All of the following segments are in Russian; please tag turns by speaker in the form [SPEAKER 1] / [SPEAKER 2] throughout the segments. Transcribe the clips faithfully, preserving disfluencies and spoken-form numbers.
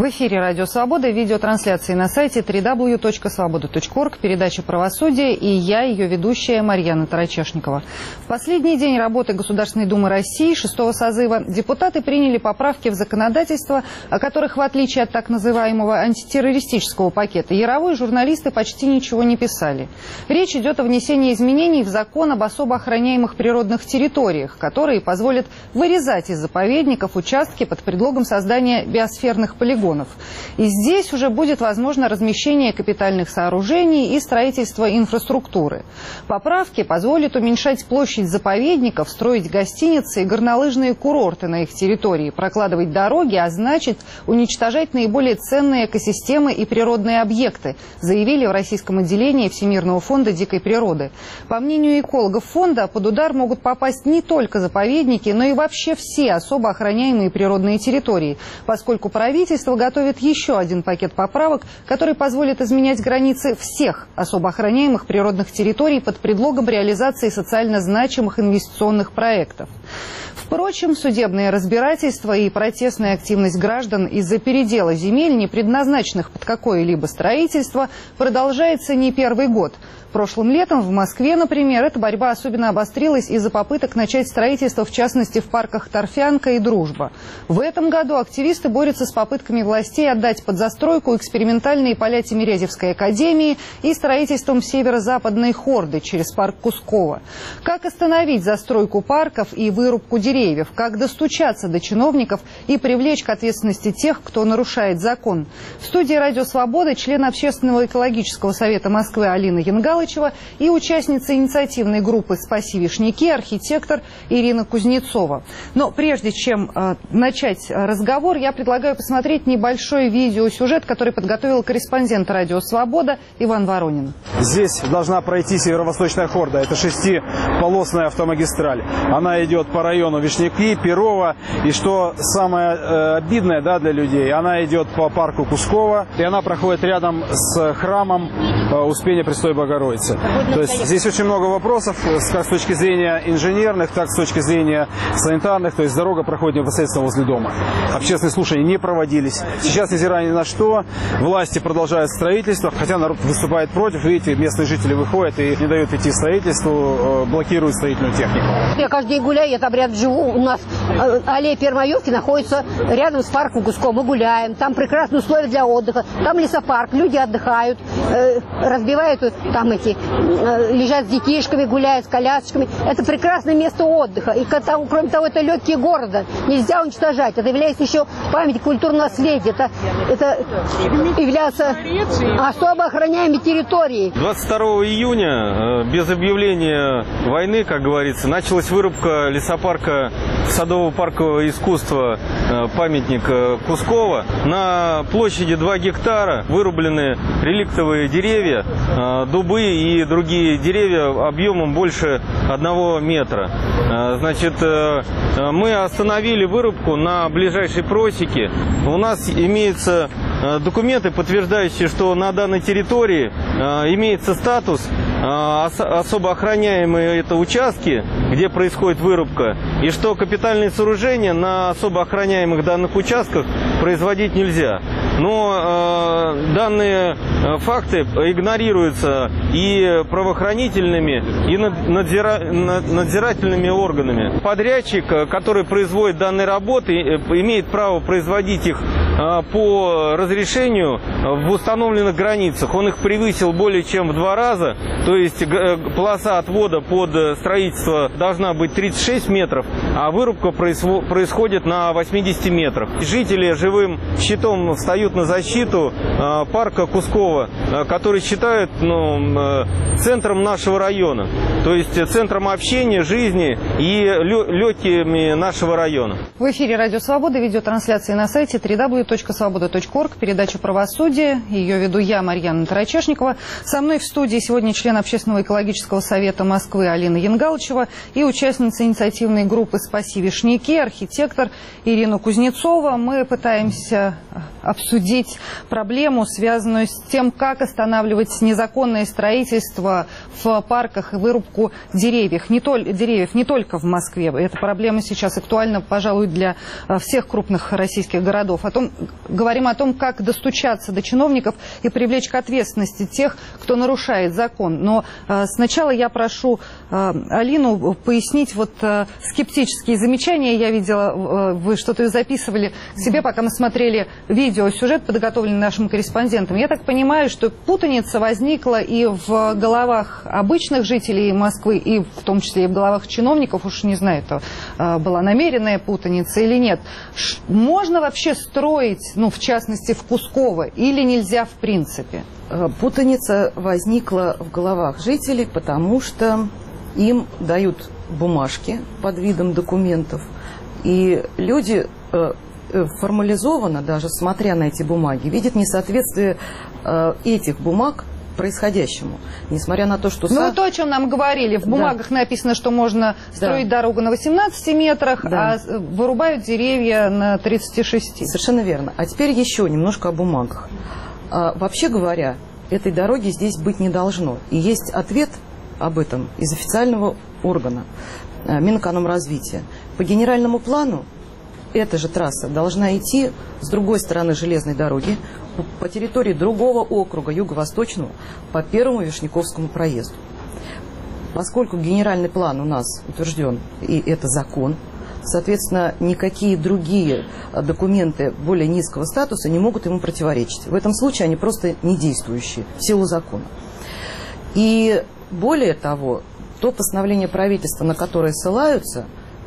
[SPEAKER 1] эфире «Радио Свобода», видеотрансляции на сайте дабл ю дабл ю дабл ю точка свобода точка орг, передача «Правосудие», и я, ее ведущая Марьяна Тарачешникова. В последний день работы Государственной Думы России шестого созыва депутаты приняли поправки в законодательство, о которых, в отличие от так называемого антитеррористического пакета Яровой, журналисты почти ничего не писали. Речь идет о внесении изменений в закон об особо охраняемых природных территориях, которые позволят вырезать из заповедников участки под предлогом создания биосферных полигонов. И здесь уже будет возможно размещение капитальных сооружений и строительство инфраструктуры. Поправки позволят уменьшать площадь заповедников, строить гостиницы и горнолыжные курорты на их территории, прокладывать дороги, а значит уничтожать наиболее ценные экосистемы и природные объекты, заявили в российском отделении Всемирного фонда дикой природы. По мнению экологов фонда, под удар могут попасть не только заповедники, но и вообще все особо охраняемые природные территории, поскольку правительство готовит еще один пакет поправок, который позволит изменять границы всех особо охраняемых природных территорий под предлогом реализации социально значимых инвестиционных проектов. Впрочем, судебные разбирательства и протестная активность граждан из-за передела земель, не предназначенных под какое-либо строительство, продолжается не первый год. Прошлым летом в Москве, например, эта борьба особенно обострилась из-за попыток начать строительство, в частности, в парках Торфянка и Дружба. В этом году активисты борются с попытками властей отдать под застройку экспериментальные поля Тимирязевской академии и строительством северо-западной Хорды через парк Кусково. Как остановить застройку парков и вырубку деревьев? Как достучаться до чиновников и привлечь к ответственности тех, кто нарушает закон? В студии «Радио Свобода» член Общественного экологического совета Москвы Алина Янгалычева и участница инициативной группы «Спаси Вишняки», архитектор Ирина Кузнецова. Но прежде чем э, начать разговор, я предлагаю посмотреть небольшой видеосюжет, который подготовил корреспондент «Радио Свобода» Иван Воронин.
[SPEAKER 2] Здесь должна пройти северо-восточная Хорда. Это шестиполосная автомагистраль. Она идет по району Вишняки, Перова. И что самое э, обидное, да, для людей, она идет по парку Кусково. И она проходит рядом с храмом э, Успения Пресвятой Богородицы. То есть здесь очень много вопросов, как с точки зрения инженерных, так и с точки зрения санитарных. То есть дорога проходит непосредственно возле дома. Общественные слушания не проводились. Сейчас, невзирая ни на что, власти продолжают строительство, хотя народ выступает против. Видите, местные жители выходят и не дают идти строительству, блокируют строительную технику.
[SPEAKER 3] Я каждый день гуляю, я там рядом живу. У нас аллея Первомайовки находится рядом с парком Кусково. Мы гуляем, там прекрасные условия для отдыха. Там лесопарк, люди отдыхают, разбивают там эти, лежат с детишками, гуляют с колясочками. Это прекрасное место отдыха. И кроме того, это легкие города. Нельзя уничтожать. Это является еще памятью культурного наследия. Это, это является особо охраняемой территорией.
[SPEAKER 4] двадцать второго июня, без объявления войны, как говорится, началась вырубка лесопарка садово-паркового искусства, памятник Кусково. На площади два гектара вырублены реликтовые деревья, дубы и другие деревья объемом больше одного метра. Значит, мы остановили вырубку на ближайшей просеке. У нас имеются документы, подтверждающие, что на данной территории имеется статус особо охраняемые это участки, где происходит вырубка, и что капитальные сооружения на особо охраняемых данных участках производить нельзя. Но э, данные факты игнорируются и правоохранительными, и надзира... надзирательными органами. Подрядчик, который производит данные работы, имеет право производить их э, по разрешению в установленных границах. Он их превысил более чем в два раза. То есть полоса отвода под строительство должна быть тридцать шесть метров, а вырубка происходит на восьмидесяти метрах. Жители живым щитом встают на защиту э, парка Кусково, э, который считают ну, э, центром нашего района, то есть центром общения, жизни и легкими нашего района.
[SPEAKER 1] В эфире «Радио Свобода», видеотрансляции на сайте дабл ю дабл ю дабл ю точка свобода точка орг, передача «Правосудие». Ее веду я, Марьяна Тарачешникова. Со мной в студии сегодня член Общественного экологического совета Москвы Алина Янгалычева и участница инициативной группы «Спаси Вишняки», архитектор Ирина Кузнецова. Мы пытаемся обсудить проблему, связанную с тем, как останавливать незаконное строительство в парках и вырубку деревьев. Не, толь, деревьев не только в Москве. Эта проблема сейчас актуальна, пожалуй, для всех крупных российских городов. О том, мы говорим о том, как достучаться до чиновников и привлечь к ответственности тех, кто нарушает закон. Но э, сначала я прошу э, Алину пояснить вот э, скептические замечания. Я видела, э, вы что-то записывали себе, пока мы смотрели видеосюжет, подготовленный нашим корреспондентом. Я так понимаю, что путаница возникла и в головах обычных жителей Москвы, и в том числе и в головах чиновников. Уж не знаю, это э, была намеренная путаница или нет. Ш можно вообще строить, ну, в частности, в Кусково, или нельзя в принципе?
[SPEAKER 5] Путаница возникла в головах жителей, потому что им дают бумажки под видом документов, и люди э, формализованно, даже смотря на эти бумаги, видят несоответствие э, этих бумаг происходящему, несмотря на то, что...
[SPEAKER 1] Ну, сад... то, о чем нам говорили, в бумагах да. написано, что можно строить да. дорогу на восемнадцати метрах, да. а вырубают деревья на тридцати шести.
[SPEAKER 5] Совершенно верно. А теперь еще немножко о бумагах. А, вообще говоря, этой дороги здесь быть не должно. И есть ответ об этом из официального органа Минэкономразвития. По генеральному плану эта же трасса должна идти с другой стороны железной дороги, по территории другого округа, юго-восточного, по первому Вишняковскому проезду. Поскольку генеральный план у нас утвержден, и это закон, соответственно, никакие другие документы более низкого статуса не могут ему противоречить. В этом случае они просто не действующие в силу закона. И более того, то постановление правительства, на которое ссылаются,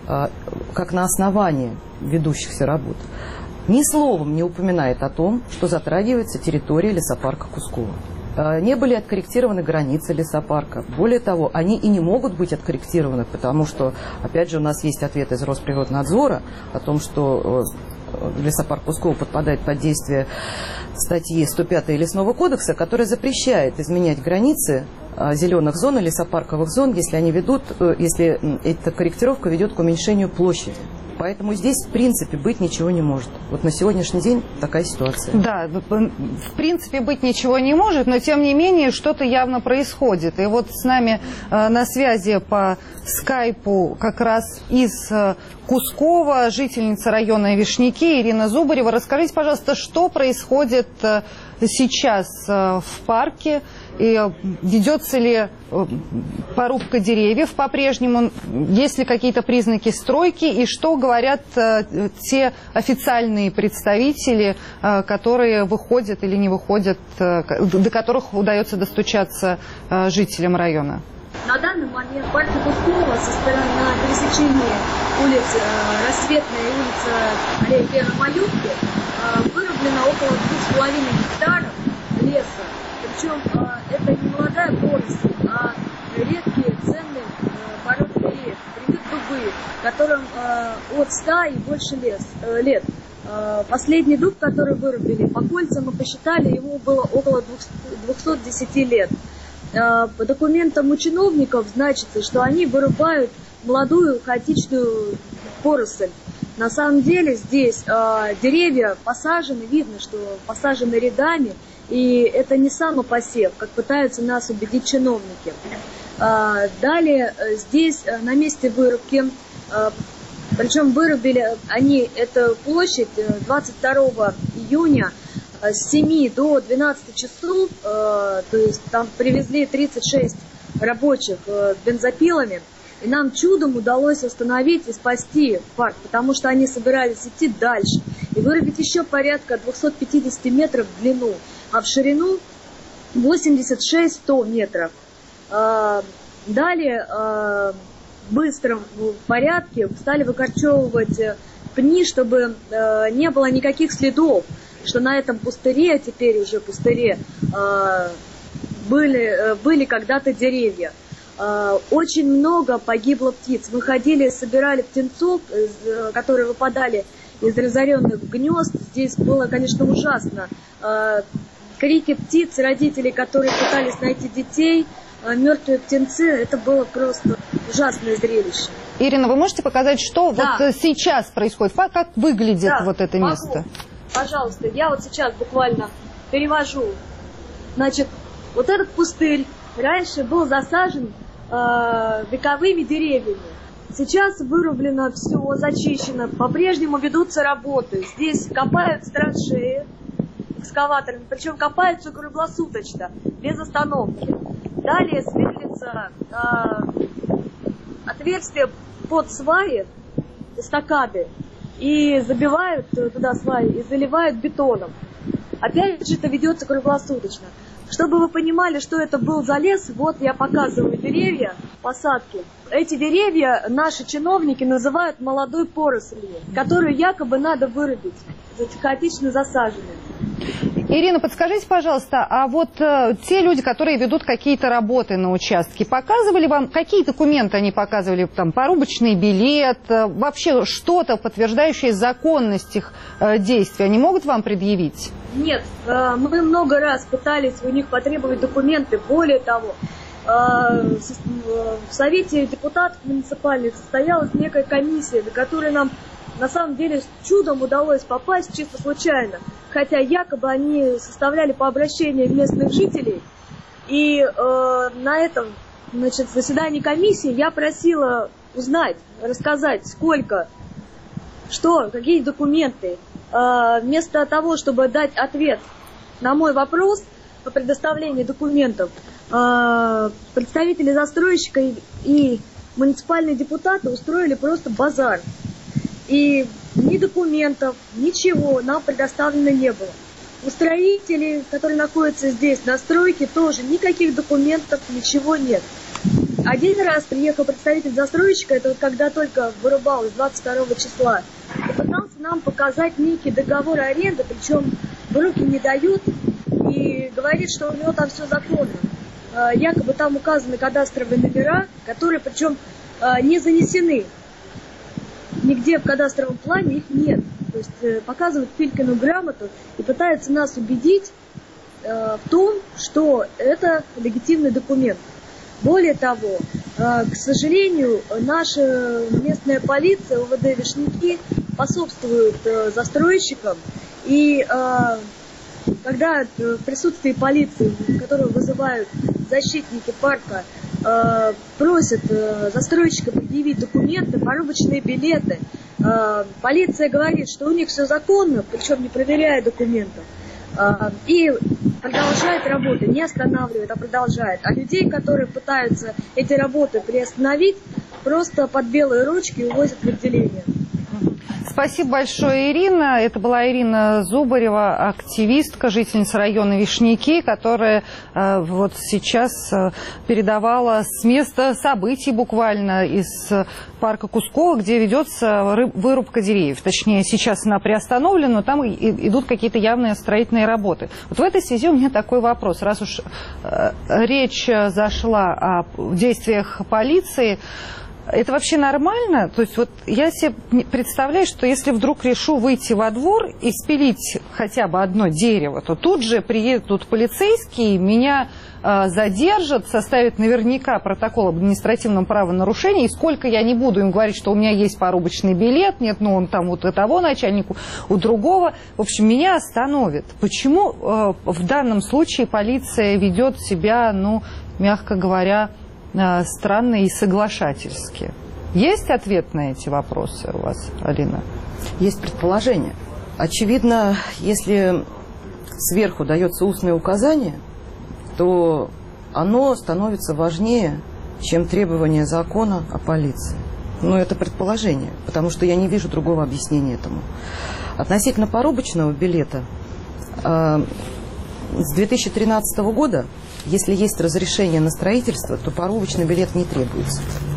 [SPEAKER 5] как на основание ведущихся работ, ни словом не упоминает о том, что затрагивается территория лесопарка Кусково. Не были откорректированы границы лесопарка. Более того, они и не могут быть откорректированы, потому что, опять же, у нас есть ответ из Росприроднадзора о том, что лесопарк Кусково подпадает под действие статьи сто пятой Лесного кодекса, которая запрещает изменять границы зеленых зон и лесопарковых зон, если они ведут, если эта корректировка ведет к уменьшению площади. Поэтому здесь, в принципе, быть ничего не может. Вот на сегодняшний день такая ситуация.
[SPEAKER 1] Да, в принципе, быть ничего не может, но, тем не менее, что-то явно происходит. И вот с нами э, на связи по скайпу как раз из э, Кускова жительница района Вишняки Ирина Зубарева. Расскажите, пожалуйста, что происходит э, сейчас э, в парке? И ведется ли порубка деревьев по-прежнему? Есть ли какие-то признаки стройки? И что говорят э, те официальные представители, э, которые выходят или не выходят, э, до которых удается достучаться э, жителям района?
[SPEAKER 6] На данный момент в парке Кускова со стороны на пересечении улиц э, Рассветная и улица Аллея Первой Малютки э, вырублено около двух с половиной гектаров леса. Причем э, это не молодая поросль, а редкие ценные э, породы деревьев, например, дубы, которым э, от ста и больше лес, э, лет. Э, последний дуб, который вырубили, по кольцам мы посчитали, ему было около двухсот десяти лет. Э, по документам у чиновников значится, что они вырубают молодую хаотичную поросль. На самом деле здесь э, деревья посажены, видно, что посажены рядами. И это не самопосев, как пытаются нас убедить чиновники. Далее здесь на месте вырубки, причем вырубили они эту площадь двадцать второго июня с семи до двенадцати часов, то есть там привезли тридцать шесть рабочих бензопилами. И нам чудом удалось остановить и спасти парк, потому что они собирались идти дальше и вырубить еще порядка двухсот пятидесяти метров в длину, а в ширину восемьдесят шесть — сто метров. Далее в быстром порядке стали выкорчевывать пни, чтобы не было никаких следов, что на этом пустыре, а теперь уже пустыре, были, были когда-то деревья. Очень много погибло птиц. Мы ходили, собирали птенцов, которые выпадали из разоренных гнезд. Здесь было, конечно, ужасно. Крики птиц, родителей, которые пытались найти детей, мертвые птенцы, это было просто ужасное зрелище.
[SPEAKER 1] Ирина, вы можете показать, что да. вот сейчас происходит? Как выглядит да, вот это
[SPEAKER 6] могу.
[SPEAKER 1] место?
[SPEAKER 6] Пожалуйста, я вот сейчас буквально перевожу. Значит, вот этот пустырь раньше был засажен э, вековыми деревьями. Сейчас вырублено все, зачищено, по-прежнему ведутся работы. Здесь копают траншеи экскаваторами, причем копают все круглосуточно, без остановки. Далее сверлится э, отверстие под сваи, эстакады, и забивают туда сваи и заливают бетоном. Опять же, это ведется круглосуточно. Чтобы вы понимали, что это был за лес, вот я показываю деревья, посадки. Эти деревья наши чиновники называют молодой порослью, которую якобы надо вырубить, хаотично засаженные.
[SPEAKER 1] Ирина, подскажите, пожалуйста, а вот э, те люди, которые ведут какие-то работы на участке, показывали вам, какие документы они показывали, там, порубочный билет, э, вообще что-то, подтверждающее законность их э, действий, они могут вам предъявить?
[SPEAKER 6] Нет, э, мы много раз пытались у них потребовать документы, более того, э, в Совете депутатов муниципальных состоялась некая комиссия, на которой нам на самом деле чудом удалось попасть чисто случайно, хотя якобы они составляли по обращению местных жителей. И э, на этом, значит, заседании комиссии я просила узнать, рассказать, сколько, что, какие документы. Э, вместо того, чтобы дать ответ на мой вопрос по предоставлению документов, э, представители застройщика и, и муниципальные депутаты устроили просто базар. И ни документов, ничего нам предоставлено не было. У строителей, которые находятся здесь, на стройке, тоже никаких документов, ничего нет. Один раз приехал представитель застройщика, это вот когда только вырубалось, двадцать второго числа, и пытался нам показать некий договор аренды, причем в руки не дают, и говорит, что у него там все законно. Якобы там указаны кадастровые номера, которые причем не занесены. Нигде в кадастровом плане их нет. То есть э, показывают Филькину грамоту и пытаются нас убедить э, в том, что это легитимный документ. Более того, э, к сожалению, наша местная полиция, ОВД Вишняки, способствует э, застройщикам. И э, когда в присутствии полиции, которую вызывают защитники парка, э, просят э, застройщика предъявить документы, порубочные билеты, э, полиция говорит, что у них все законно, причем не проверяя документов, э, и продолжает работу, не останавливает, а продолжает. А людей, которые пытаются эти работы приостановить, просто под белые ручки увозят в отделение.
[SPEAKER 1] Спасибо большое, Ирина. Это была Ирина Зубарева, активистка, жительница района Вишняки, которая э, вот сейчас э, передавала с места событий буквально из э, парка Кускова, где ведется рыб, вырубка деревьев. Точнее, сейчас она приостановлена, но там и, и, идут какие-то явные строительные работы. Вот в этой связи у меня такой вопрос. Раз уж э, речь зашла о действиях полиции, это вообще нормально? То есть вот я себе представляю, что если вдруг решу выйти во двор и спилить хотя бы одно дерево, то тут же приедут полицейские, меня э, задержат, составят наверняка протокол об административном правонарушении, и сколько я не буду им говорить, что у меня есть порубочный билет, нет, ну он там вот у того начальника, у другого, в общем, меня остановят. Почему э, в данном случае полиция ведет себя, ну, мягко говоря, странно и соглашательски? Есть ответ на эти вопросы у вас, Алина?
[SPEAKER 5] Есть предположение. Очевидно, если сверху дается устное указание, то оно становится важнее, чем требования закона о полиции. Но это предположение, потому что я не вижу другого объяснения этому. Относительно порубочного билета, э, с две тысячи тринадцатого года, если есть разрешение на строительство, то порубочный билет не требуется.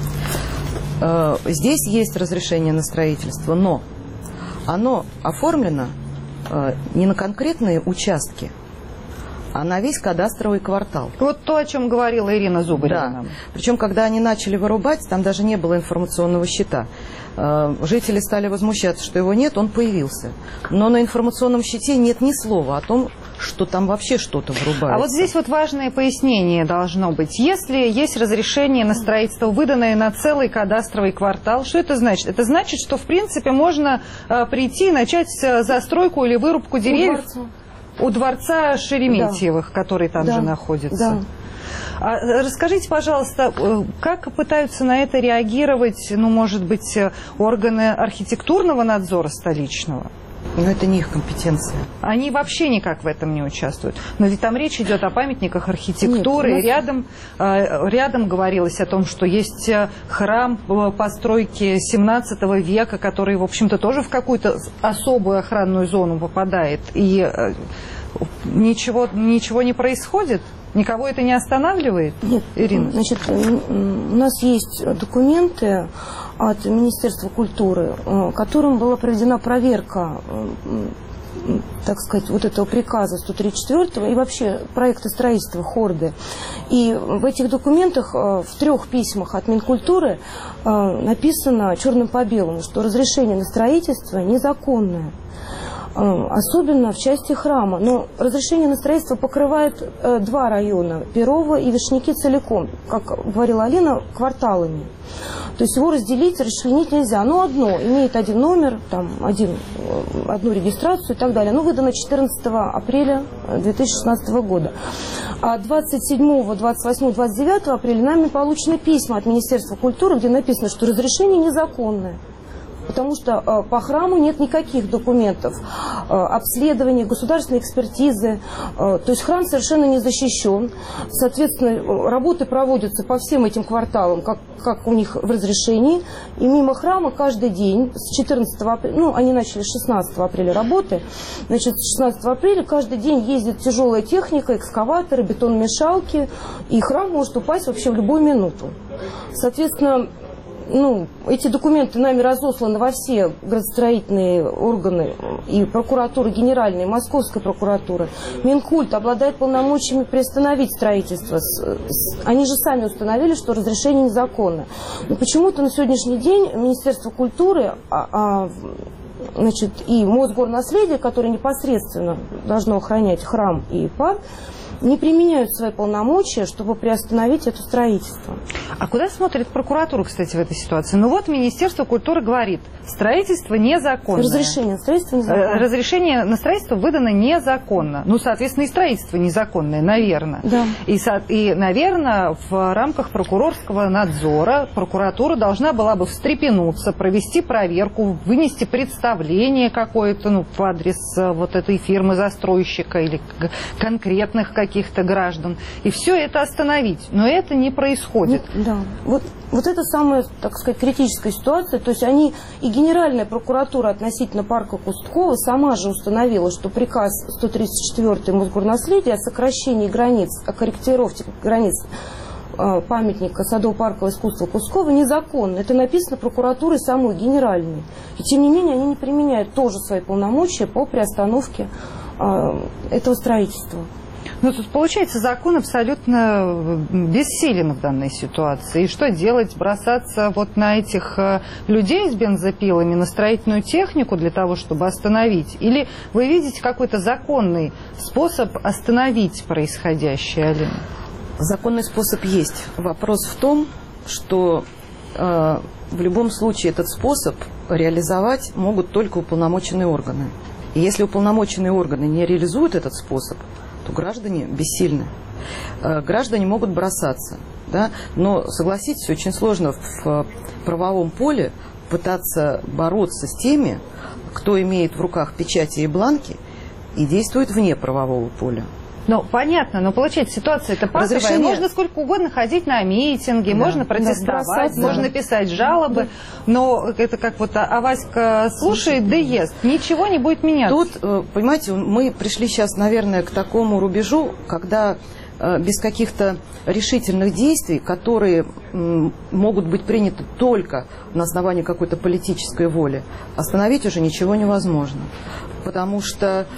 [SPEAKER 5] Здесь есть разрешение на строительство, но оно оформлено не на конкретные участки, а на весь кадастровый квартал.
[SPEAKER 1] Вот то, о чем говорила Ирина Зубарева.
[SPEAKER 5] Да. Причем, когда они начали вырубать, там даже не было информационного щита. Жители стали возмущаться, что его нет, он появился. Но на информационном щите нет ни слова о том, что там вообще что-то вырубается.
[SPEAKER 1] А вот здесь вот важное пояснение должно быть. Если есть разрешение на строительство, выданное на целый кадастровый квартал, что это значит? Это значит, что в принципе можно э, прийти и начать застройку или вырубку деревьев у дворца, у дворца Шереметьевых, да, который там да, же находится. А расскажите, пожалуйста, как пытаются на это реагировать, ну, может быть, органы архитектурного надзора столичного?
[SPEAKER 5] Но это не их компетенция.
[SPEAKER 1] Они вообще никак в этом не участвуют. Но ведь там речь идет о памятниках архитектуры. Нет, нас... рядом, рядом говорилось о том, что есть храм постройки семнадцатого века, который, в общем-то, тоже в какую-то особую охранную зону попадает. И ничего, ничего не происходит? Никого это не останавливает?
[SPEAKER 7] Нет,
[SPEAKER 1] Ирина?
[SPEAKER 7] Значит, у нас есть документы от Министерства культуры, которым была проведена проверка, так сказать, вот этого приказа сто тридцать четвёртого и вообще проекта строительства Хорды. И в этих документах в трех письмах от Минкультуры написано черным по белому, что разрешение на строительство незаконное. Особенно в части храма. Но разрешение на строительство покрывает э, два района, Перово и Вишняки целиком, как говорила Алина, кварталами. То есть его разделить, расчленить нельзя. Оно одно, имеет один номер, там, один, одну регистрацию и так далее. Оно выдано четырнадцатого апреля две тысячи шестнадцатого года. А двадцать седьмого, двадцать восьмого, двадцать девятого апреля нами получены письма от Министерства культуры, где написано, что разрешение незаконное. Потому что э, по храму нет никаких документов, э, обследования, государственной экспертизы. Э, то есть храм совершенно не защищен. Соответственно, работы проводятся по всем этим кварталам, как, как у них в разрешении. И мимо храма каждый день с четырнадцатого апреля, ну, они начали с шестнадцатого апреля работы, значит, с шестнадцатого апреля каждый день ездит тяжелая техника, экскаваторы, бетономешалки, и храм может упасть вообще в любую минуту. Соответственно, ну, эти документы нами разосланы во все градостроительные органы и прокуратуры генеральной, Московской прокуратуры. Минкульт обладает полномочиями приостановить строительство. Они же сами установили, что разрешение незаконно. Но почему-то на сегодняшний день Министерство культуры а, а, значит, и Мосгорнаследие, которое непосредственно должно охранять храм и парк, не применяют свои полномочия, чтобы приостановить это строительство.
[SPEAKER 1] А куда смотрит прокуратура, кстати, в этой ситуации? Ну вот Министерство культуры говорит, строительство незаконное.
[SPEAKER 7] Разрешение на строительство незаконно.
[SPEAKER 1] Разрешение на строительство выдано незаконно. Ну, соответственно, и строительство незаконное, наверное.
[SPEAKER 7] Да.
[SPEAKER 1] И, и, наверное, в рамках прокурорского надзора прокуратура должна была бы встрепенуться, провести проверку, вынести представление какое-то, ну, в адрес вот этой фирмы-застройщика или конкретных каких-то граждан, и все это остановить. Но это не происходит.
[SPEAKER 7] Ну, да. Вот, вот это самая, так сказать, критическая ситуация. То есть они, и Генеральная прокуратура относительно парка Кусткова сама же установила, что приказ сто тридцать четвёртый Мосгорнаследия о сокращении границ, о корректировке границ э, памятника садово-паркового искусства Кускова незаконно. Это написано прокуратурой самой Генеральной. И тем не менее они не применяют тоже свои полномочия по приостановке э, этого строительства.
[SPEAKER 1] Ну, тут, получается, закон абсолютно бессилен в данной ситуации. И что делать? Бросаться вот на этих людей с бензопилами, на строительную технику для того, чтобы остановить? Или вы видите какой-то законный способ остановить происходящее, Алина?
[SPEAKER 5] Законный способ есть. Вопрос в том, что э, в любом случае этот способ реализовать могут только уполномоченные органы. И если уполномоченные органы не реализуют этот способ, то граждане бессильны. Граждане могут бросаться, да? Но, согласитесь, очень сложно в правовом поле пытаться бороться с теми, кто имеет в руках печати и бланки и действует вне правового поля.
[SPEAKER 1] Ну, понятно, но получается, ситуация-то пасовая. Разрешение... Можно сколько угодно ходить на митинги, да, можно протестовать, да, можно писать жалобы, но это как вот а Васька слушает, да ест, ничего не будет меняться.
[SPEAKER 5] Тут, понимаете, мы пришли сейчас, наверное, к такому рубежу, когда без каких-то решительных действий, которые могут быть приняты только на основании какой-то политической воли, остановить уже ничего невозможно. Потому что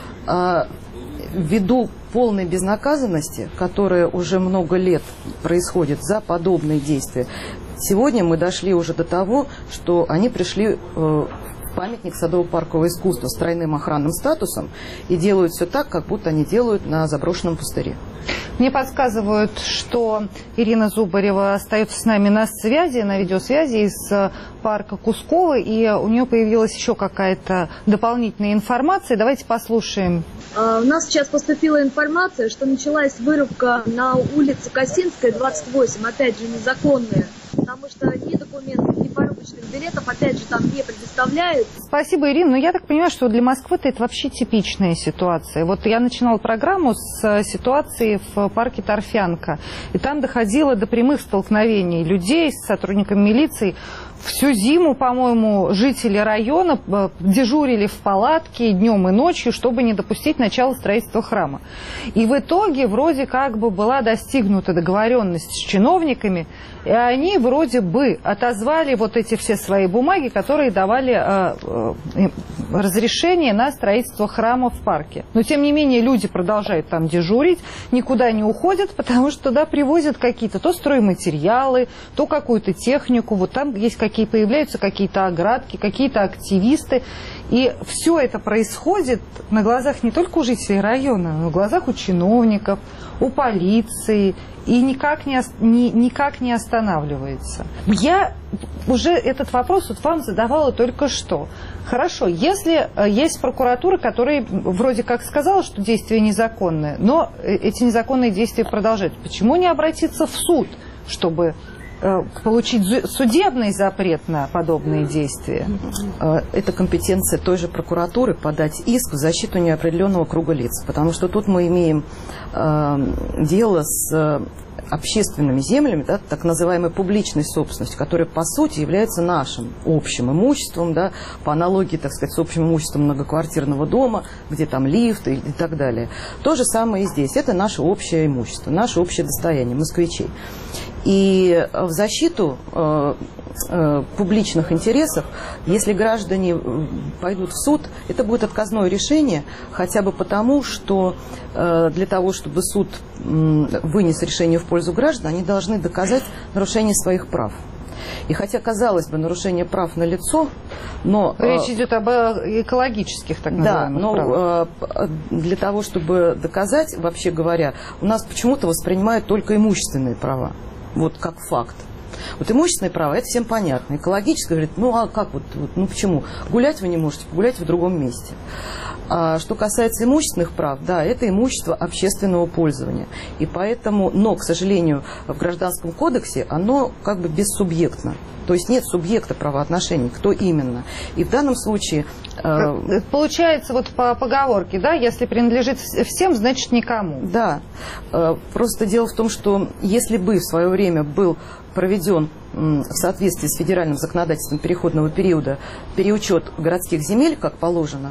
[SPEAKER 5] ввиду полной безнаказанности, которая уже много лет происходит за подобные действия, сегодня мы дошли уже до того, что они пришли в памятник садово-паркового искусства с тройным охранным статусом и делают все так, как будто они делают на заброшенном пустыре.
[SPEAKER 1] Мне подсказывают, что Ирина Зубарева остается с нами на связи, на видеосвязи из парка Кусково, и у нее появилась еще какая-то дополнительная информация. Давайте послушаем.
[SPEAKER 6] У нас сейчас поступила информация, что началась вырубка на улице Косинская, двадцать восемь, опять же незаконная, потому что ни документов, ни порубочных билетов, опять же, там не предоставляют.
[SPEAKER 1] Спасибо, Ирина. Но я так понимаю, что для Москвы-то это вообще типичная ситуация. Вот я начинала программу с ситуации в парке Торфянка, и там доходило до прямых столкновений людей с сотрудниками милиции. Всю зиму, по-моему, жители района дежурили в палатке днем и ночью, чтобы не допустить начала строительства храма. И в итоге вроде как бы была достигнута договоренность с чиновниками, и они вроде бы отозвали вот эти все свои бумаги, которые давали э, э, разрешение на строительство храма в парке. Но тем не менее люди продолжают там дежурить, никуда не уходят, потому что туда привозят какие-то то стройматериалы, то какую-то технику. Вот там есть какие появляются какие-то оградки, какие-то активисты. И все это происходит на глазах не только у жителей района, но на глазах у чиновников, у полиции. И никак не, ни, никак не останавливается. Я уже этот вопрос вот вам задавала только что. Хорошо, если есть прокуратура, которая вроде как сказала, что действия незаконные, но эти незаконные действия продолжают, почему не обратиться в суд, чтобы получить судебный запрет на подобные действия?
[SPEAKER 5] Это компетенция той же прокуратуры подать иск в защиту неопределенного круга лиц, потому что тут мы имеем э, дело с общественными землями, да, так называемой публичной собственностью, которая по сути является нашим общим имуществом, да, по аналогии, так сказать, с общим имуществом многоквартирного дома, где там лифты и так далее. То же самое и здесь. Это наше общее имущество, наше общее достояние москвичей. И в защиту э, э, публичных интересов, если граждане пойдут в суд, это будет отказное решение, хотя бы потому, что э, для того, чтобы суд э, вынес решение в пользу граждан, они должны доказать нарушение своих прав. И хотя, казалось бы, нарушение прав налицо, но...
[SPEAKER 1] Речь идет об экологических, так называемых,
[SPEAKER 5] да, но
[SPEAKER 1] правах.
[SPEAKER 5] Для того, чтобы доказать, вообще говоря, у нас почему-то воспринимают только имущественные права. Вот как факт. Вот имущественные права, это всем понятно. Экологическое, говорит, ну а как вот, вот, ну почему? Гулять вы не можете, погулять в другом месте. А что касается имущественных прав, да, это имущество общественного пользования. И поэтому, но, к сожалению, в Гражданском кодексе оно как бы бессубъектно. То есть нет субъекта правоотношений, кто именно. И в данном случае...
[SPEAKER 1] Э... Получается, вот по поговорке, да, если принадлежит всем, значит никому.
[SPEAKER 5] Да. Просто дело в том, что если бы в свое время был проведен в соответствии с федеральным законодательством переходного периода переучет городских земель, как положено,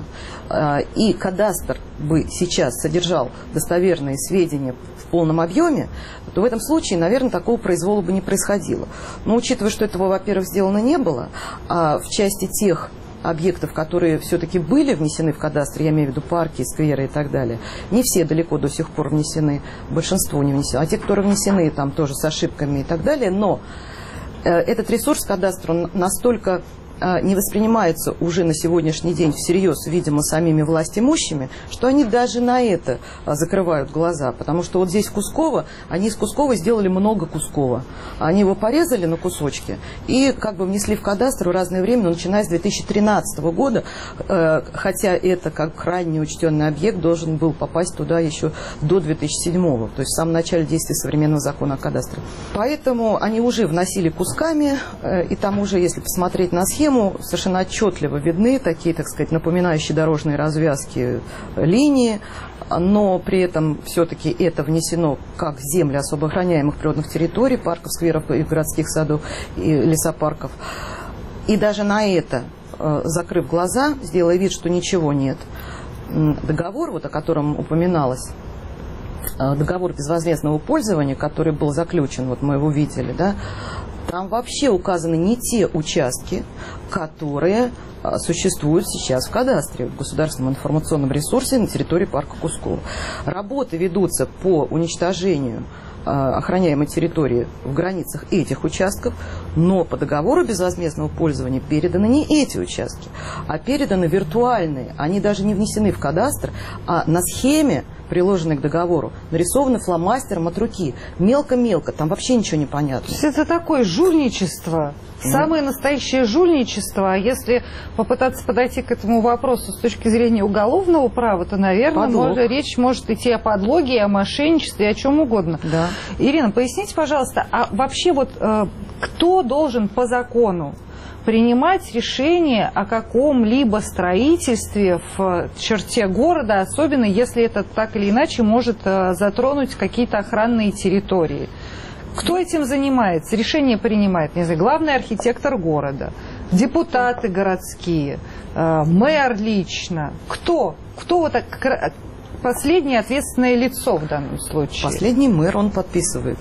[SPEAKER 5] и кадастр бы сейчас содержал достоверные сведения в полном объеме, то в этом случае, наверное, такого произвола бы не происходило. Но учитывая, что этого, во-первых, сделано не было, а в части тех объектов, которые все-таки были внесены в кадастр, я имею в виду парки, скверы и так далее, не все далеко до сих пор внесены, большинство не внесено, а те, которые внесены, там тоже с ошибками и так далее, но э, этот ресурс кадастра, он настолько э, не воспринимается уже на сегодняшний день всерьез, видимо, самими властимущими, что они даже на это э, закрывают глаза, потому что вот здесь в Кусково, они из Кускова сделали много Кускова, они его порезали на кусочки и как бы внесли в кадастр в разное время, но начиная с две тысячи тринадцатого года, э, хотя это как ранее учтенный объект должен был попасть туда еще до две тысячи седьмого, то есть в самом начале действия современного закона о кадастре. Поэтому они уже вносили кусками, э, и там уже, если посмотреть на схему, совершенно отчетливо видны такие, так сказать, напоминающие дорожные развязки линии, но при этом все-таки это внесено как земли особо охраняемых природных территорий, парков, скверов и городских садов, и лесопарков. И даже на это, закрыв глаза, сделая вид, что ничего нет, договор, вот, о котором упоминалось, договор безвозмездного пользования, который был заключен, вот мы его видели, да, там вообще указаны не те участки, которые существуют сейчас в кадастре, в государственном информационном ресурсе на территории парка Кусково. Работы ведутся по уничтожению охраняемой территории в границах этих участков, но по договору безвозмездного пользования переданы не эти участки, а переданы виртуальные. Они даже не внесены в кадастр, а на схеме, приложенной к договору, нарисованы фломастером от руки. Мелко-мелко, там вообще ничего не понятно.
[SPEAKER 1] То есть это такое жульничество, mm. самое настоящее жульничество. А если попытаться подойти к этому вопросу с точки зрения уголовного права, то, наверное, может, речь может идти о подлоге, о мошенничестве, о чем угодно.
[SPEAKER 5] Да.
[SPEAKER 1] Ирина, поясните, пожалуйста, а вообще вот э, кто должен по закону принимать решение о каком-либо строительстве в черте города, особенно если это так или иначе может затронуть какие-то охранные территории? Кто этим занимается? Решение принимает, не знаю, главный архитектор города, депутаты городские, мэр лично. Кто? Кто вот так, последнее ответственное лицо в данном случае?
[SPEAKER 5] Последний мэр, он подписывает.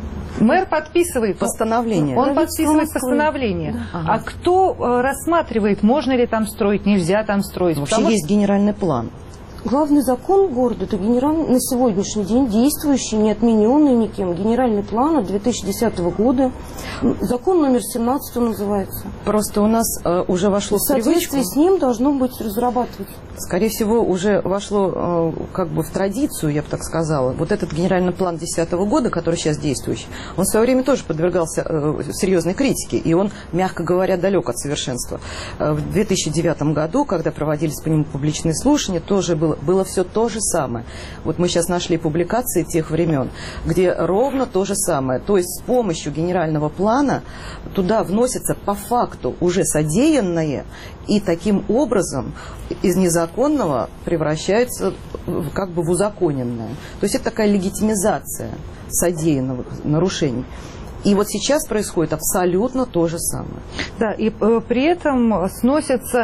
[SPEAKER 1] Мэр подписывает
[SPEAKER 5] постановление.
[SPEAKER 1] Он подписывает постановление. Да. Ага. А кто э, рассматривает, можно ли там строить, нельзя там строить?
[SPEAKER 5] Вообще
[SPEAKER 1] Потому
[SPEAKER 5] есть генеральный план.
[SPEAKER 7] Главный закон города, это генеральный, на сегодняшний день действующий, не отмененный никем, генеральный план от две тысячи десятого года. Закон номер семнадцать он называется.
[SPEAKER 5] Просто у нас э, уже вошло в привычку. В
[SPEAKER 7] соответствии с ним должно быть разрабатываться.
[SPEAKER 5] Скорее всего, уже вошло э, как бы в традицию, я бы так сказала. Вот этот генеральный план две тысячи десятого года, который сейчас действующий, он в свое время тоже подвергался э, серьезной критике, и он, мягко говоря, далек от совершенства. Э, в две тысячи девятом году, когда проводились по нему публичные слушания, тоже было, было все то же самое. Вот мы сейчас нашли публикации тех времен, где ровно то же самое. То есть с помощью генерального плана туда вносится по факту уже содеянное, и таким образом из незаконного превращается в, как бы в узаконенное. То есть это такая легитимизация содеянного нарушений. И вот сейчас происходит абсолютно то же самое.
[SPEAKER 1] Да, и э, при этом сносятся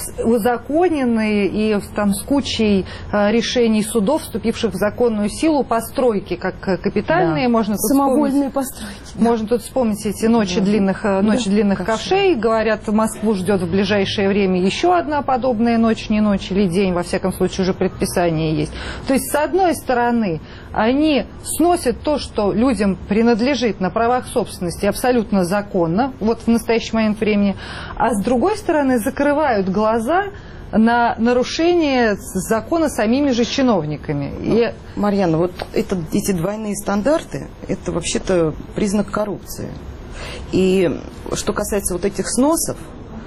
[SPEAKER 1] узаконенные и там с кучей э, решений судов, вступивших в законную силу, постройки, как капитальные, да. можно тут
[SPEAKER 7] самовольные постройки.
[SPEAKER 1] Да. Можно тут вспомнить эти ночи да. длинных, э, ночи да. длинных ковшей. ковшей. Говорят, Москву ждет в ближайшее время еще одна подобная ночь, не ночь или день, во всяком случае уже предписание есть. То есть, с одной стороны, они сносят то, что людям принадлежит на правах собственности абсолютно законно, вот в настоящий момент времени, а с другой стороны закрывают глаза на нарушение закона самими же чиновниками. И...
[SPEAKER 5] Марьяна, вот это, эти двойные стандарты, это вообще-то признак коррупции. И что касается вот этих сносов,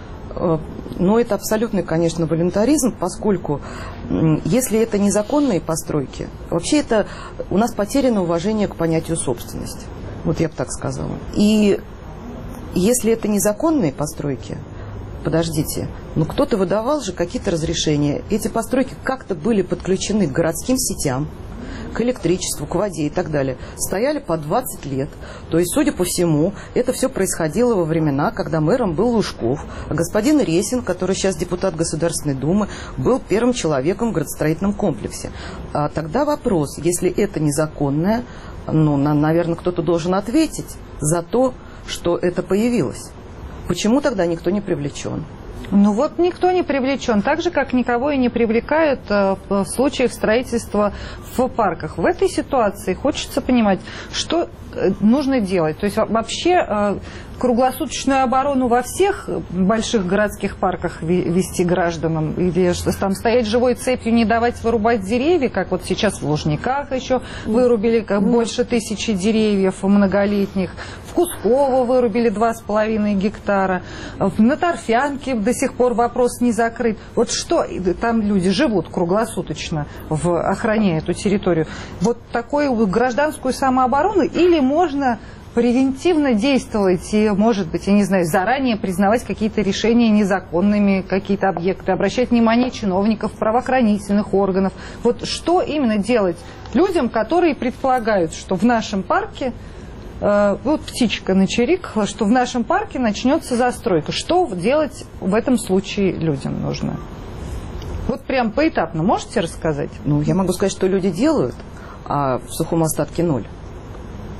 [SPEAKER 5] но это абсолютный, конечно, волюнтаризм, поскольку если это незаконные постройки, вообще это у нас потеряно уважение к понятию собственности. Вот я бы так сказала. И если это незаконные постройки, подождите, ну кто-то выдавал же какие-то разрешения. Эти постройки как-то были подключены к городским сетям, к электричеству, к воде и так далее. Стояли по двадцать лет. То есть, судя по всему, это все происходило во времена, когда мэром был Лужков, а господин Ресин, который сейчас депутат Государственной Думы, был первым человеком в градостроительном комплексе. А тогда вопрос, если это незаконное, ну, наверное, кто-то должен ответить за то, что это появилось. Почему тогда никто не привлечен?
[SPEAKER 1] Ну вот никто не привлечен, так же, как никого и не привлекают в случаях строительства в парках. В этой ситуации хочется понимать, что нужно делать. То есть вообще круглосуточную оборону во всех больших городских парках вести гражданам, или там стоять живой цепью, не давать вырубать деревья, как вот сейчас в Лужниках еще вырубили как больше тысячи деревьев многолетних, в Кусково вырубили два с половиной гектара, на Торфянке до сих пор вопрос не закрыт. Вот что там люди живут круглосуточно, в, охраняя эту территорию? Вот такую гражданскую самооборону, или можно превентивно действовать и, может быть, я не знаю, заранее признавать какие-то решения незаконными, какие-то объекты, обращать внимание чиновников, правоохранительных органов. Вот что именно делать людям, которые предполагают, что в нашем парке, э, вот птичка начирикала, что в нашем парке начнется застройка. Что делать в этом случае людям нужно? Вот прям поэтапно можете рассказать?
[SPEAKER 5] Ну, я могу сказать, что люди делают, а в сухом остатке ноль.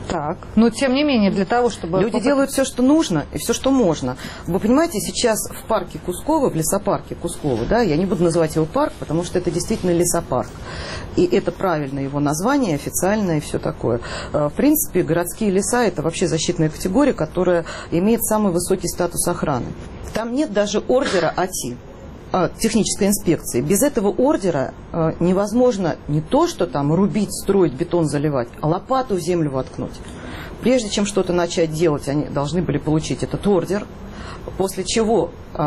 [SPEAKER 1] Так, но тем не менее, для того, чтобы...
[SPEAKER 5] Люди делают все, что нужно, и все, что можно. Вы понимаете, сейчас в парке Кусково, в лесопарке Кусково, да, я не буду называть его парк, потому что это действительно лесопарк. И это правильное его название, официальное и все такое. В принципе, городские леса – это вообще защитная категория, которая имеет самый высокий статус охраны. Там нет даже ордера АТИ, технической инспекции. Без этого ордера э, невозможно не то, что там рубить, строить, бетон заливать, а лопату в землю воткнуть. Прежде чем что-то начать делать, они должны были получить этот ордер, после чего э,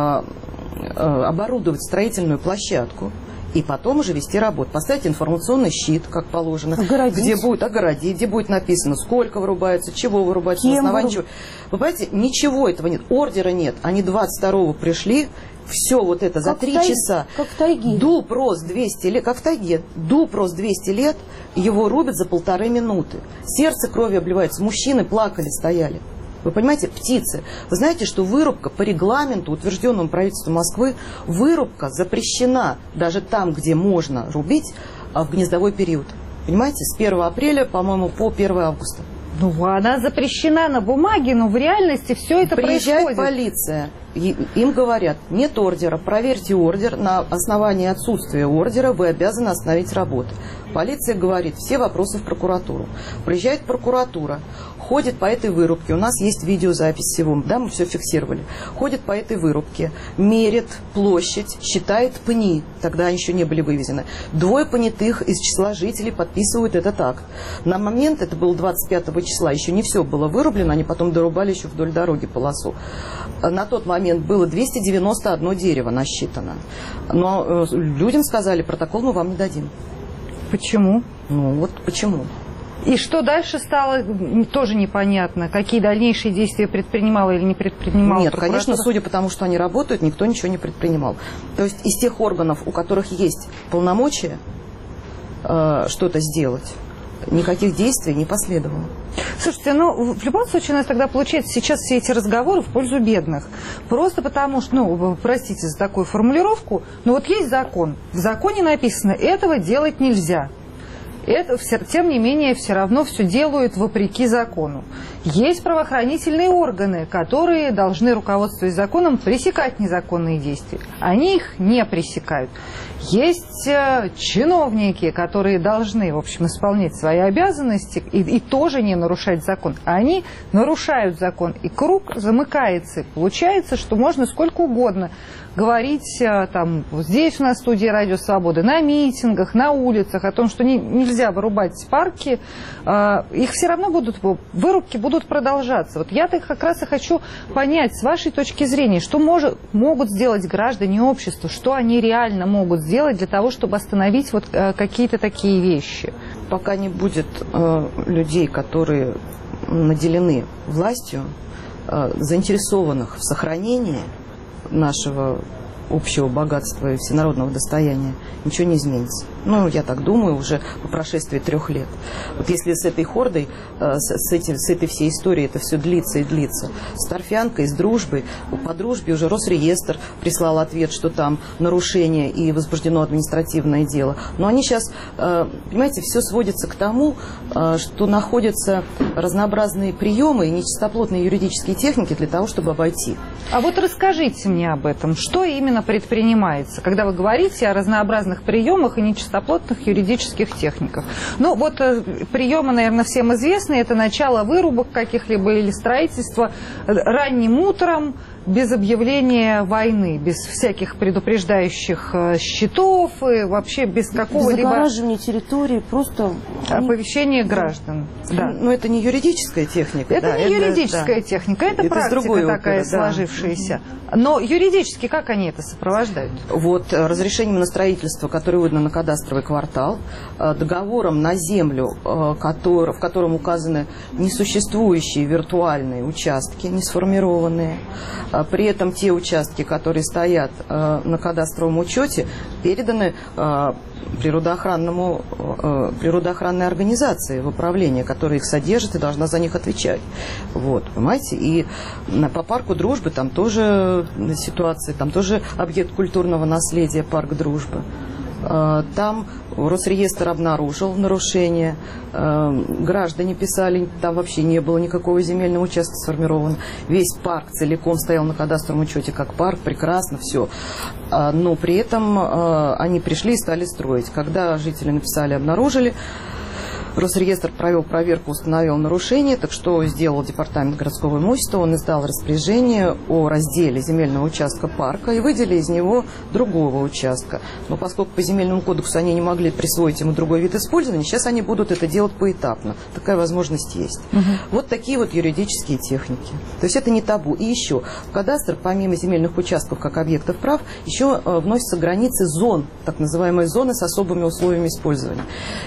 [SPEAKER 5] э, оборудовать строительную площадку и потом уже вести работу. Поставить информационный щит, как положено, огородить. Где будет огородить, где будет написано, сколько вырубается, чего вырубается, на основании чего. Вы понимаете, ничего этого нет, ордера нет. Они двадцать второго пришли, все вот это за три часа.
[SPEAKER 7] Как в тайге.
[SPEAKER 5] Дуб рос двести лет, как в тайге. Дуб рос двести лет, его рубят за полторы минуты. Сердце кровью обливается. Мужчины плакали, стояли. Вы понимаете, птицы. Вы знаете, что вырубка по регламенту, утвержденному правительством Москвы, вырубка запрещена даже там, где можно рубить, в гнездовой период. Понимаете, с первого апреля, по-моему, по первое августа.
[SPEAKER 1] Ну, она запрещена на бумаге, но в реальности все это
[SPEAKER 5] Приезжает
[SPEAKER 1] происходит.
[SPEAKER 5] полиция, им говорят, нет ордера, проверьте ордер, на основании отсутствия ордера вы обязаны остановить работу. Полиция говорит, все вопросы в прокуратуру. Приезжает прокуратура, ходит по этой вырубке, у нас есть видеозапись всего, да, мы все фиксировали, ходит по этой вырубке, мерит площадь, считает пни, тогда они еще не были вывезены. Двое понятых из числа жителей подписывают этот акт. На момент, это было двадцать пятого числа, еще не все было вырублено, они потом дорубали еще вдоль дороги полосу. На тот момент было двести девяносто одно дерево насчитано. Но э, людям сказали, протокол мы вам не дадим.
[SPEAKER 1] Почему?
[SPEAKER 5] Ну вот почему.
[SPEAKER 1] И что дальше стало, тоже непонятно. Какие дальнейшие действия предпринимала или не предпринимала
[SPEAKER 5] Нет,
[SPEAKER 1] прокуратура?
[SPEAKER 5] конечно, судя по тому, что они работают, никто ничего не предпринимал. То есть из тех органов, у которых есть полномочия э, что-то сделать, никаких действий не последовало.
[SPEAKER 1] Слушайте, ну, в любом случае у нас тогда получается сейчас все эти разговоры в пользу бедных. Просто потому что, ну, простите за такую формулировку, но вот есть закон. В законе написано, этого делать нельзя. Это, тем не менее, все равно все делают вопреки закону. Есть правоохранительные органы, которые должны, руководствуясь законом, пресекать незаконные действия. Они их не пресекают. Есть э, чиновники, которые должны, в общем, исполнять свои обязанности и, и тоже не нарушать закон. А они нарушают закон, и круг замыкается. Получается, что можно сколько угодно говорить э, там, здесь у нас в студии «Радио Свободы», на митингах, на улицах, о том, что не, нельзя вырубать парки. Э, их все равно будут, вырубки будут продолжаться. Вот я-то как раз и хочу понять, с вашей точки зрения, что может, могут сделать граждане общества, что они реально могут сделать для того, чтобы остановить вот э, какие-то такие вещи.
[SPEAKER 5] Пока не будет э, людей, которые наделены властью, э, заинтересованных в сохранении нашего общего богатства и всенародного достояния, ничего не изменится. Ну, я так думаю, уже по прошествии трех лет. Вот если с этой хордой, с, этим, с этой всей историей это все длится и длится, с торфянкой, с дружбой, по дружбе уже Росреестр прислал ответ, что там нарушение и возбуждено административное дело. Но они сейчас, понимаете, все сводится к тому, что находятся разнообразные приемы и нечистоплотные юридические техники для того, чтобы обойти.
[SPEAKER 1] А вот расскажите мне об этом. Что именно предпринимается, когда вы говорите о разнообразных приемах и нечистоплотных юридических техниках? Ну, вот приемы, наверное, всем известны. Это начало вырубок каких-либо или строительства ранним утром, без объявления войны, без всяких предупреждающих щитов и вообще без какого-либо...
[SPEAKER 7] Загораживания территории, просто...
[SPEAKER 1] Оповещение граждан. Да.
[SPEAKER 5] Но это не юридическая техника.
[SPEAKER 1] Это
[SPEAKER 5] да,
[SPEAKER 1] не
[SPEAKER 5] это,
[SPEAKER 1] юридическая да. техника, это, это практика такая опера, сложившаяся. Да. Но юридически как они это сопровождают?
[SPEAKER 5] Вот разрешением на строительство, которое выдано на кадастровый квартал, договором на землю, который, в котором указаны несуществующие виртуальные участки, не сформированные. При этом те участки, которые стоят э, на кадастровом учете, переданы э, природоохранному, э, природоохранной организации в управление, которая их содержит и должна за них отвечать. Вот, понимаете? И по парку Дружбы там тоже ситуация, там тоже объект культурного наследия, парк Дружбы. Там Росреестр обнаружил нарушение. Граждане писали, там вообще не было никакого земельного участка сформировано. Весь парк целиком стоял на кадастровом учете как парк, прекрасно, все. Но при этом они пришли и стали строить. Когда жители написали, обнаружили, Росреестр провел проверку, установил нарушение. Так что сделал департамент городского имущества? Он издал распоряжение о разделе земельного участка парка и выделили из него другого участка. Но поскольку по земельному кодексу они не могли присвоить ему другой вид использования, сейчас они будут это делать поэтапно. Такая возможность есть. Угу. Вот такие вот юридические техники. То есть это не табу. И еще в кадастр, помимо земельных участков как объектов прав, еще э, вносятся границы зон, так называемые зоны с особыми условиями использования.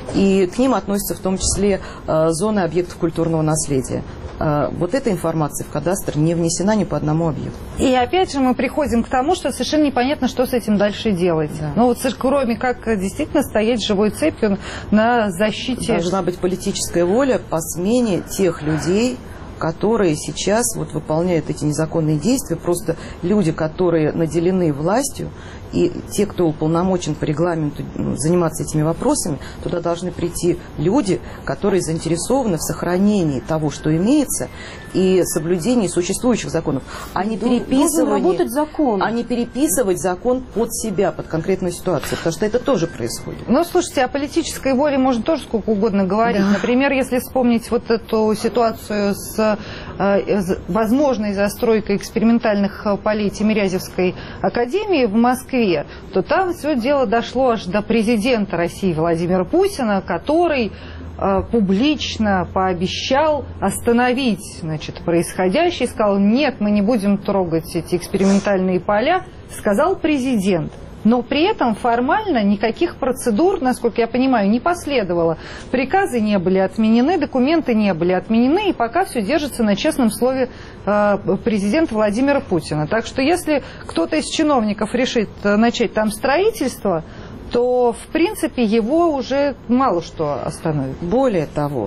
[SPEAKER 5] И к ним относятся в том числе э, зоны объектов культурного наследия. Э, вот эта информация в кадастр не внесена ни по одному объекту.
[SPEAKER 1] И опять же мы приходим к тому, что совершенно непонятно, что с этим дальше делать. Да. Ну вот кроме как действительно стоять живой цепью на защите...
[SPEAKER 5] Должна быть политическая воля по смене тех людей, которые сейчас вот выполняют эти незаконные действия. Просто люди, которые наделены властью, и те, кто уполномочен по регламенту заниматься этими вопросами, туда должны прийти люди, которые заинтересованы в сохранении того, что имеется, и соблюдении существующих законов, а не переписывать закон. А не переписывать закон под себя, под конкретную ситуацию, потому что это тоже происходит.
[SPEAKER 1] Ну, слушайте, о политической воле можно тоже сколько угодно говорить. Да. Например, если вспомнить вот эту ситуацию с э, возможной застройкой экспериментальных полей Тимирязевской академии в Москве, то там все дело дошло аж до президента России Владимира Путина, который э, публично пообещал остановить, значит, происходящее, сказал: нет, мы не будем трогать эти экспериментальные поля, сказал президент. Но при этом формально никаких процедур, насколько я понимаю, не последовало. Приказы не были отменены, документы не были отменены, и пока все держится на честном слове э, президента Владимира Путина. Так что если кто-то из чиновников решит начать там строительство, то, в принципе, его уже мало что остановит.
[SPEAKER 5] Более того,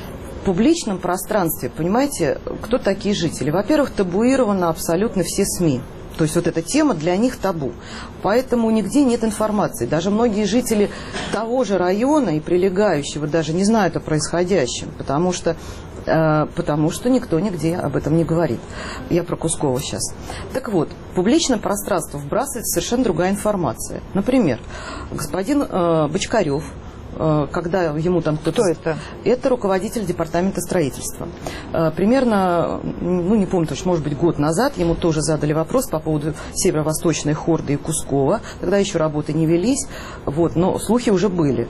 [SPEAKER 5] в публичном пространстве, понимаете, кто такие жители? Во-первых, табуированы абсолютно все СМИ. То есть вот эта тема для них табу. Поэтому нигде нет информации. Даже многие жители того же района и прилегающего даже не знают о происходящем, потому что, э, потому что никто нигде об этом не говорит. Я про Кусково сейчас. Так вот, в публичное пространство вбрасывается совершенно другая информация. Например, господин э, Бочкарев, когда ему там кто-то...
[SPEAKER 1] Кто это?
[SPEAKER 5] Это руководитель департамента строительства. Примерно, ну не помню точно, может быть, год назад ему тоже задали вопрос по поводу северо-восточной хорды и Кускова, когда еще работы не велись, вот, но слухи уже были.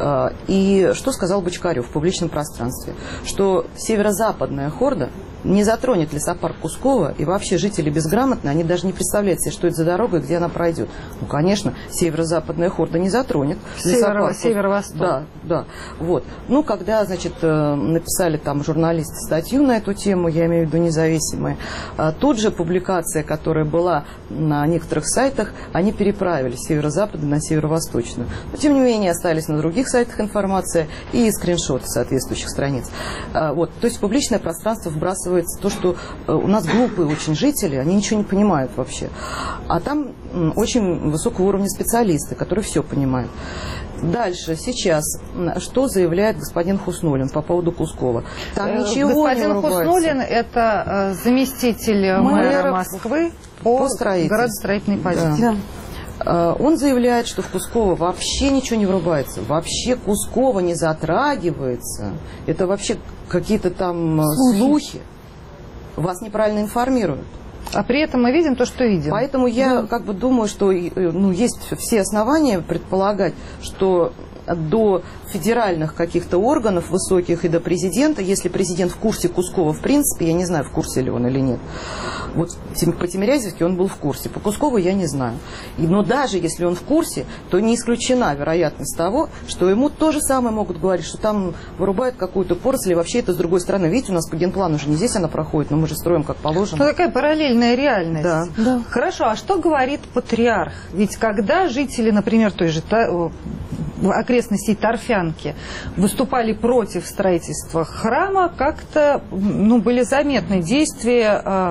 [SPEAKER 5] И что сказал Бочкарев в публичном пространстве? Что северо-западная хорда не затронет лесопарк Кускова, и вообще жители безграмотные, они даже не представляют себе, что это за дорога и где она пройдет. Ну, конечно, северо-западная хорда не затронет лесопарк.
[SPEAKER 1] Северо-восток.
[SPEAKER 5] Да, да. Вот. Ну, когда, значит, написали там журналисты статью на эту тему, я имею в виду независимые, тут же публикация, которая была на некоторых сайтах, они переправили с северо-запада на северо-восточную. Но, тем не менее, остались на других сайтах информация и скриншоты соответствующих страниц. Вот. То есть в публичное пространство вбрасывается то, что у нас глупые очень жители, они ничего не понимают вообще. А там очень высокого уровня специалисты, которые все понимают. Дальше, сейчас, что заявляет господин Хуснуллин по поводу Кускова? Там ничего
[SPEAKER 1] господин
[SPEAKER 5] не врубается.
[SPEAKER 1] Хуснуллин – это заместитель мэра, мэра Москвы по, по градостроительной политике.
[SPEAKER 5] Да. Он заявляет, что в Кусково вообще ничего не врубается, вообще Кусково не затрагивается. Это вообще какие-то там слухи. слухи. Вас неправильно информируют.
[SPEAKER 1] А при этом мы видим то, что видим.
[SPEAKER 5] Поэтому я да. как бы думаю, что ну, есть все основания предполагать, что до федеральных каких-то органов высоких и до президента, если президент в курсе Кускова, в принципе, я не знаю, в курсе ли он или нет. Вот по Тимирязевке он был в курсе, по Кускову я не знаю. Но даже если он в курсе, то не исключена вероятность того, что ему то же самое могут говорить, что там вырубают какую-то поросль, и вообще это с другой стороны. Видите, у нас по генплану уже не здесь она проходит, но мы же строим как положено.
[SPEAKER 1] Ну, такая параллельная реальность.
[SPEAKER 5] Да.
[SPEAKER 1] Да. Хорошо, а что говорит патриарх? Ведь когда жители, например, той же окрестностей Торфянки выступали против строительства храма, как-то ну, были заметны действия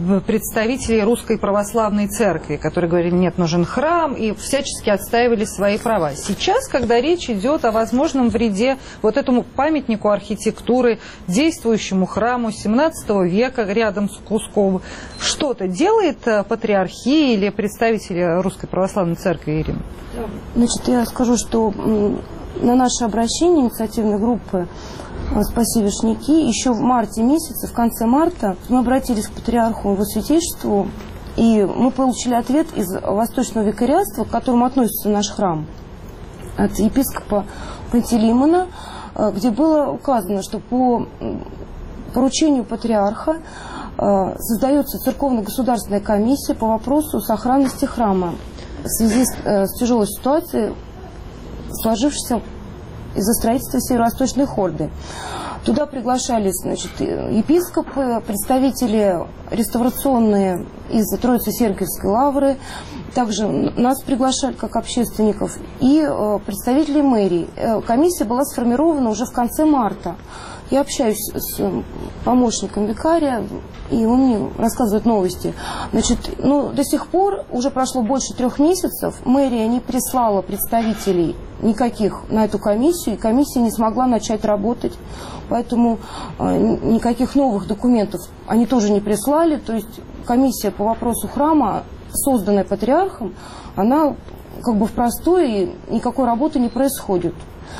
[SPEAKER 1] представителей Русской Православной Церкви, которые говорили, нет, нужен храм, и всячески отстаивали свои права. Сейчас, когда речь идет о возможном вреде вот этому памятнику архитектуры, действующему храму семнадцатого века рядом с Кусковым, что-то делает патриархия или представители Русской Православной Церкви, Ирина?
[SPEAKER 7] Значит, я скажу, что на наше обращение инициативной группы «Спаси Вишняки» еще в марте месяце, в конце марта, мы обратились к патриарху его святейшеству, и мы получили ответ из Восточного викариатства, к которому относится наш храм, от епископа Пантелеймона, где было указано, что по поручению патриарха создается церковно-государственная комиссия по вопросу сохранности храма в связи с, с тяжелой ситуацией, сложившейся из-за строительства Северо-Восточной хорды. Туда приглашались, значит, епископы, представители реставрационные из Троице-Сергиевской лавры, также нас приглашали как общественников, и э, представители мэрии. Э, комиссия была сформирована уже в конце марта. Я общаюсь с помощником викария, и он мне рассказывает новости. Значит, ну, до сих пор, уже прошло больше трех месяцев, мэрия не прислала представителей никаких на эту комиссию, и комиссия не смогла начать работать. Поэтому э, никаких новых документов они тоже не прислали. То есть комиссия по вопросу храма, созданная патриархом, она как бы в простой, и никакой работы не происходит.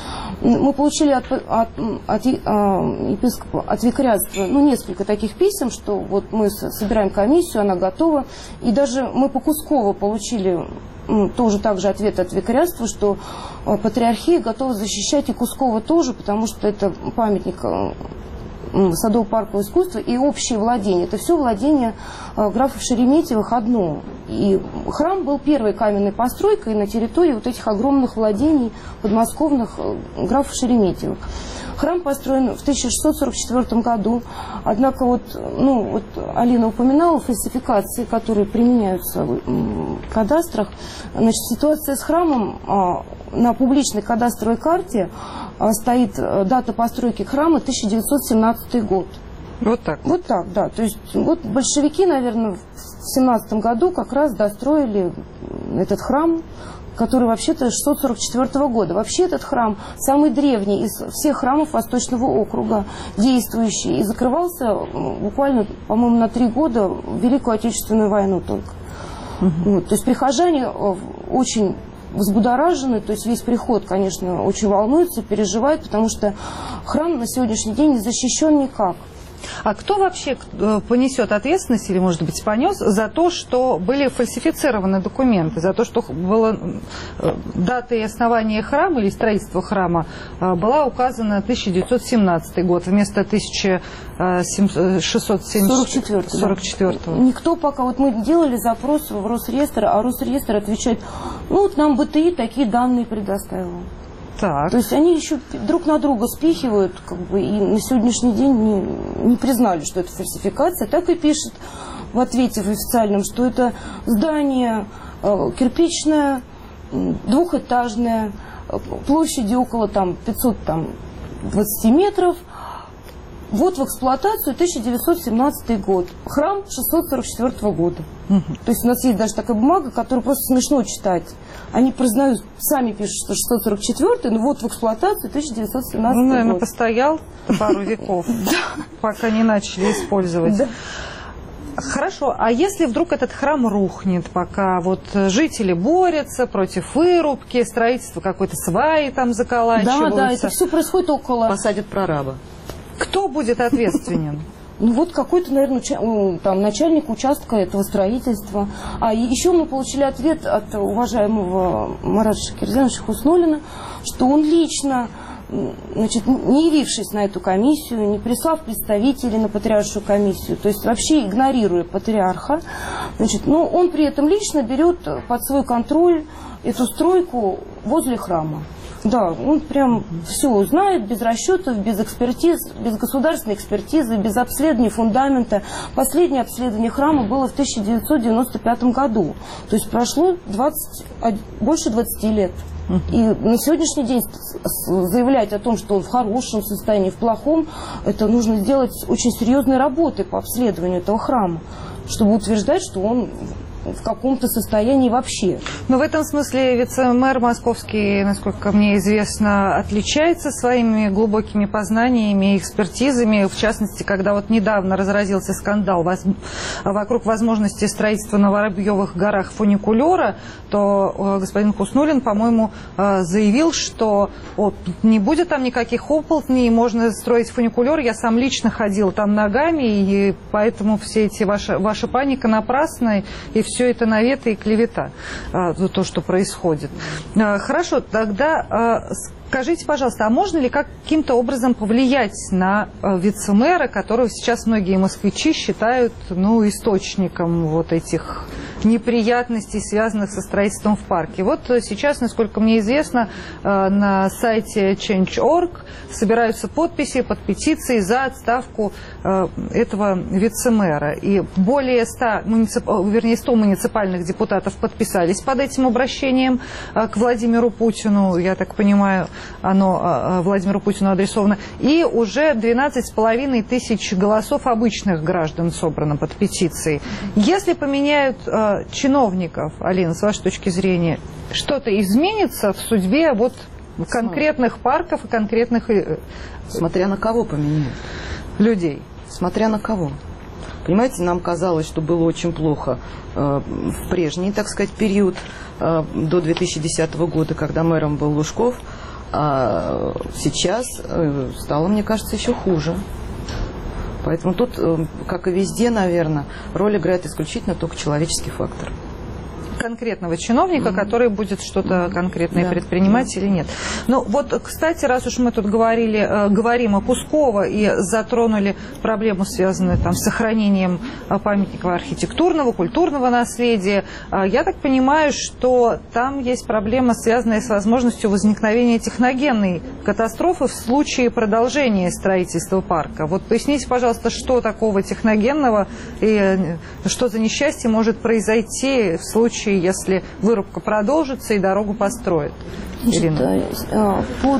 [SPEAKER 7] Мы получили от, от, от, епископа, от викариатства, ну, несколько таких писем, что вот мы собираем комиссию, она готова. И даже мы по Кускову получили тоже также ответ от викариатства, что патриархия готова защищать и Кусково тоже, потому что это памятник садово-паркового искусства и общее владение. Это все владение графов Шереметьевых одно. И храм был первой каменной постройкой на территории вот этих огромных владений подмосковных графов Шереметьевых. Храм построен в тысяча шестьсот сорок четвёртом году. Однако вот, ну, вот Алина упоминала фальсификации, которые применяются в кадастрах. Значит, ситуация с храмом на публичной кадастровой карте стоит дата постройки храма тысяча девятьсот семнадцатый год.
[SPEAKER 1] Вот так.
[SPEAKER 7] Вот так, да. То есть вот большевики, наверное, в семнадцатом году как раз достроили этот храм, который вообще-то шестьсот сорок четвёртого года. Вообще этот храм самый древний из всех храмов Восточного округа, действующий, и закрывался буквально, по-моему, на три года в Великую Отечественную войну только. Угу. Вот. То есть прихожане очень взбудоражены, то есть весь приход, конечно, очень волнуется, переживает, потому что храм на сегодняшний день не защищен никак.
[SPEAKER 1] А кто вообще понесет ответственность, или, может быть, понес, за то, что были фальсифицированы документы, за то, что была дата и основания храма или строительства храма была указана тысяча девятьсот семнадцатый год вместо тысяча шестьсот сорок четвёртого?
[SPEAKER 7] Да. Никто пока, вот мы делали запрос в Росреестр, а Росреестр отвечает, ну вот нам БТИ такие данные предоставил.
[SPEAKER 1] Так.
[SPEAKER 7] То есть они еще друг на друга спихивают, как бы, и на сегодняшний день не, не признали, что это фальсификация. Так и пишет в ответе в официальном, что это здание э, кирпичное, двухэтажное, площадью около там, пятьсот двадцать метров. Вот в эксплуатацию тысяча девятьсот семнадцатый год. Храм шестьсот сорок четвёртого года. Угу. То есть у нас есть даже такая бумага, которую просто смешно читать. Они признают, сами пишут, что шестьсот сорок четвёртый, но вот в эксплуатацию тысяча девятьсот семнадцатый год.
[SPEAKER 1] Ну, наверное, постоял пару веков, пока не начали использовать. Хорошо, а если вдруг этот храм рухнет, пока вот жители борются против вырубки, строительство какой-то сваи там заколачиваются?
[SPEAKER 7] Да, да, это все происходит около...
[SPEAKER 5] Посадят прораба.
[SPEAKER 1] Кто будет ответственен?
[SPEAKER 7] Ну вот какой-то, наверное, там, начальник участка этого строительства. А еще мы получили ответ от уважаемого Марата Шакирзяновича Хуснуллина, что он лично, значит, не явившись на эту комиссию, не прислав представителей на патриаршую комиссию, то есть вообще игнорируя патриарха, значит, ну, он при этом лично берет под свой контроль эту стройку возле храма. Да, он прям все узнает, без расчетов, без экспертиз, без государственной экспертизы, без обследования фундамента. Последнее обследование храма было в тысяча девятьсот девяносто пятом году. То есть прошло двадцать, больше двадцати лет. И на сегодняшний день заявлять о том, что он в хорошем состоянии, в плохом, это нужно сделать очень серьезной работой по обследованию этого храма, чтобы утверждать, что он в каком-то состоянии вообще.
[SPEAKER 1] Но в этом смысле вице-мэр московский, насколько мне известно, отличается своими глубокими познаниями и экспертизами. В частности, когда вот недавно разразился скандал вокруг возможности строительства на Воробьевых горах фуникулера, то господин Хуснуллин, по-моему, заявил, что вот, не будет там никаких оползней, можно строить фуникулер. Я сам лично ходил там ногами, и поэтому все эти ваши, ваша паника напрасная, и все Все это наветы и клевета, то, что происходит. Хорошо, тогда скажите, пожалуйста, а можно ли каким-то образом повлиять на вице-мэра, которого сейчас многие москвичи считают, ну, источником вот этих неприятностей, связанных со строительством в парке? Вот сейчас, насколько мне известно, на сайте чендж точка орг собираются подписи под петицией за отставку этого вице-мэра. И более ста, муницип... вернее, сто муниципальных депутатов подписались под этим обращением к Владимиру Путину. Я так понимаю, оно Владимиру Путину адресовано. И уже двенадцать с половиной тысяч голосов обычных граждан собрано под петицией. Если поменяют чиновников, Алина, с вашей точки зрения, что-то изменится в судьбе вот конкретных парков и конкретных...
[SPEAKER 5] Смотря на кого поменяют.
[SPEAKER 1] Людей.
[SPEAKER 5] Смотря на кого. Понимаете, нам казалось, что было очень плохо э, в прежний, так сказать, период, э, до две тысячи десятого года, когда мэром был Лужков, а сейчас э, стало, мне кажется, еще хуже. Поэтому тут, как и везде, наверное, роль играет исключительно только человеческий фактор.
[SPEAKER 1] Конкретного чиновника, mm-hmm. который будет что-то конкретное да. предпринимать или нет. Ну вот, кстати, раз уж мы тут говорили, э, говорим о Кусково и затронули проблему, связанную там, с сохранением памятников архитектурного, культурного наследия, э, я так понимаю, что там есть проблема, связанная с возможностью возникновения техногенной катастрофы в случае продолжения строительства парка. Вот поясните, пожалуйста, что такого техногенного и что за несчастье может произойти в случае, если вырубка продолжится и дорогу построят? Ирина.
[SPEAKER 7] Значит, под,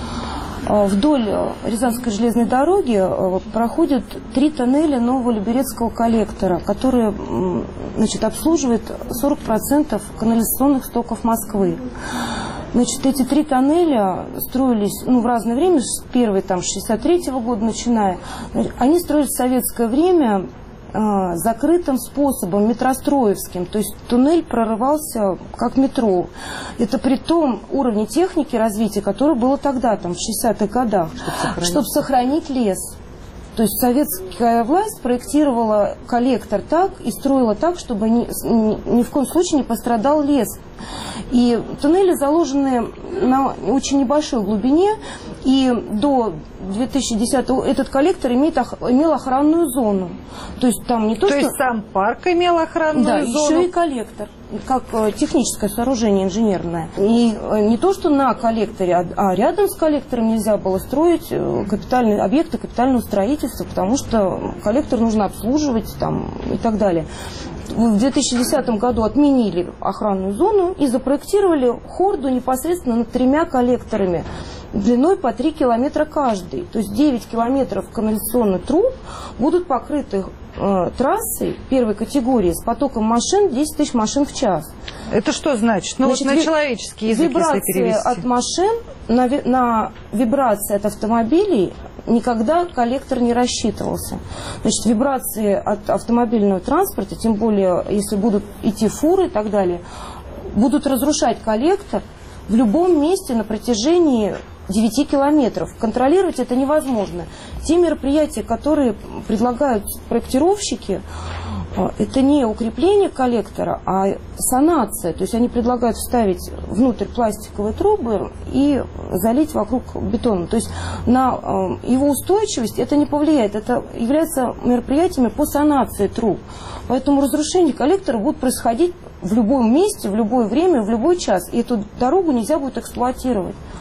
[SPEAKER 7] вдоль Рязанской железной дороги проходят три тоннеля нового Люберецкого коллектора, которые, значит, обслуживают сорок процентов канализационных стоков Москвы. Значит, эти три тоннеля строились, ну, в разное время, первый там с шестьдесят третьего года начиная. Они строились в советское время закрытым способом, метростроевским. То есть туннель прорывался как метро. Это при том уровне техники развития, которое было тогда, там, в шестидесятых годах, чтобы сохранить лес. То есть советская власть проектировала коллектор так и строила так, чтобы ни, ни в коем случае не пострадал лес. И туннели заложены на очень небольшой глубине, и до две тысячи десятого этот коллектор имеет, имел охранную зону. То есть там не то,
[SPEAKER 1] то
[SPEAKER 7] что...
[SPEAKER 1] есть сам парк имел охранную
[SPEAKER 7] да,
[SPEAKER 1] зону?
[SPEAKER 7] Да, еще и коллектор, как техническое сооружение инженерное. И не то, что на коллекторе, а рядом с коллектором нельзя было строить капитальные объекты капитального строительства, потому что коллектор нужно обслуживать там, и так далее. В две тысячи десятом году отменили охранную зону и запроектировали хорду непосредственно над тремя коллекторами длиной по три километра каждый. То есть девять километров канализационных труб будут покрыты э, трассой первой категории с потоком машин десять тысяч машин в час.
[SPEAKER 1] Это что значит? Ну, значит, вот на человеческий язык, если перевести.
[SPEAKER 7] Вибрации от машин на, на вибрации от автомобилей никогда коллектор не рассчитывался. Значит, вибрации от автомобильного транспорта, тем более, если будут идти фуры и так далее, будут разрушать коллектор в любом месте на протяжении девяти километров. Контролировать это невозможно. Те мероприятия, которые предлагают проектировщики, это не укрепление коллектора, а санация. То есть они предлагают вставить внутрь пластиковые трубы и залить вокруг бетоном. То есть на его устойчивость это не повлияет. Это является мероприятиями по санации труб. Поэтому разрушение коллектора будет происходить в любом месте, в любое время, в любой час. И эту дорогу нельзя будет эксплуатировать.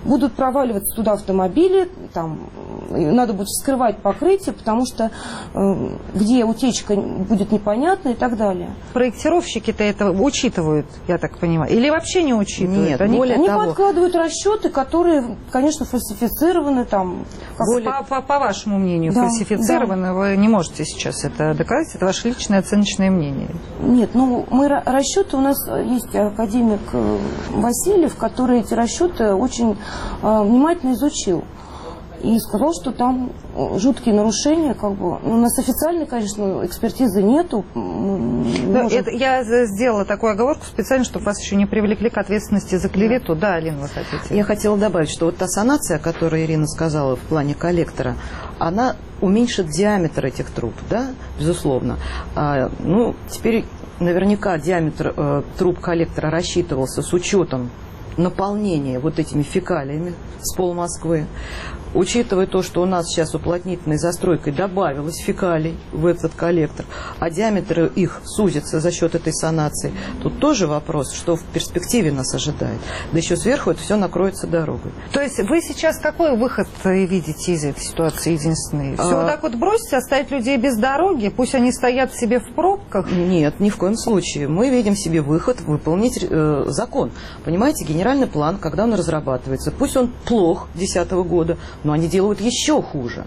[SPEAKER 7] будут проваливаться туда автомобили, там надо будет вскрывать покрытие, потому что э, где утечка будет непонятна и так далее.
[SPEAKER 1] Проектировщики-то это учитывают, я так понимаю, или вообще не учитывают?
[SPEAKER 5] Нет,
[SPEAKER 7] Они,
[SPEAKER 5] более
[SPEAKER 7] они
[SPEAKER 5] того,
[SPEAKER 7] подкладывают расчеты, которые, конечно, фальсифицированы. Там, как...
[SPEAKER 1] Более... По, по, по вашему мнению,
[SPEAKER 7] да,
[SPEAKER 1] фальсифицированы,
[SPEAKER 7] да.
[SPEAKER 1] Вы не можете сейчас это доказать, это ваше личное оценочное мнение.
[SPEAKER 7] Нет, ну мы расчеты, у нас есть академик Васильев, который эти расчеты очень э, внимательно изучил. И сказал, что там жуткие нарушения, как бы. У нас официальной, конечно, экспертизы нету. Может...
[SPEAKER 1] Это, я сделала такую оговорку специально, чтобы вас еще не привлекли к ответственности за клевету. Да, Алина, вы хотите?
[SPEAKER 5] Я хотела добавить, что вот та санация, о которой Ирина сказала в плане коллектора, она уменьшит диаметр этих труб, да, безусловно. А, ну, теперь наверняка диаметр э, труб коллектора рассчитывался с учетом наполнения вот этими фекалиями с пол Москвы. Учитывая то, что у нас сейчас уплотнительной застройкой добавилось фекалий в этот коллектор, а диаметр их сузится за счет этой санации, тут тоже вопрос, что в перспективе нас ожидает. Да еще сверху это все накроется дорогой.
[SPEAKER 1] То есть вы сейчас какой выход видите из этой ситуации единственный? Все
[SPEAKER 5] А...
[SPEAKER 1] вот так вот бросить, оставить людей без дороги, пусть они стоят себе в пробках?
[SPEAKER 5] Нет, ни в коем случае. Мы видим себе выход выполнить э, закон. Понимаете, генеральный план, когда он разрабатывается, пусть он плох две тысячи десятого года, но они делают еще хуже.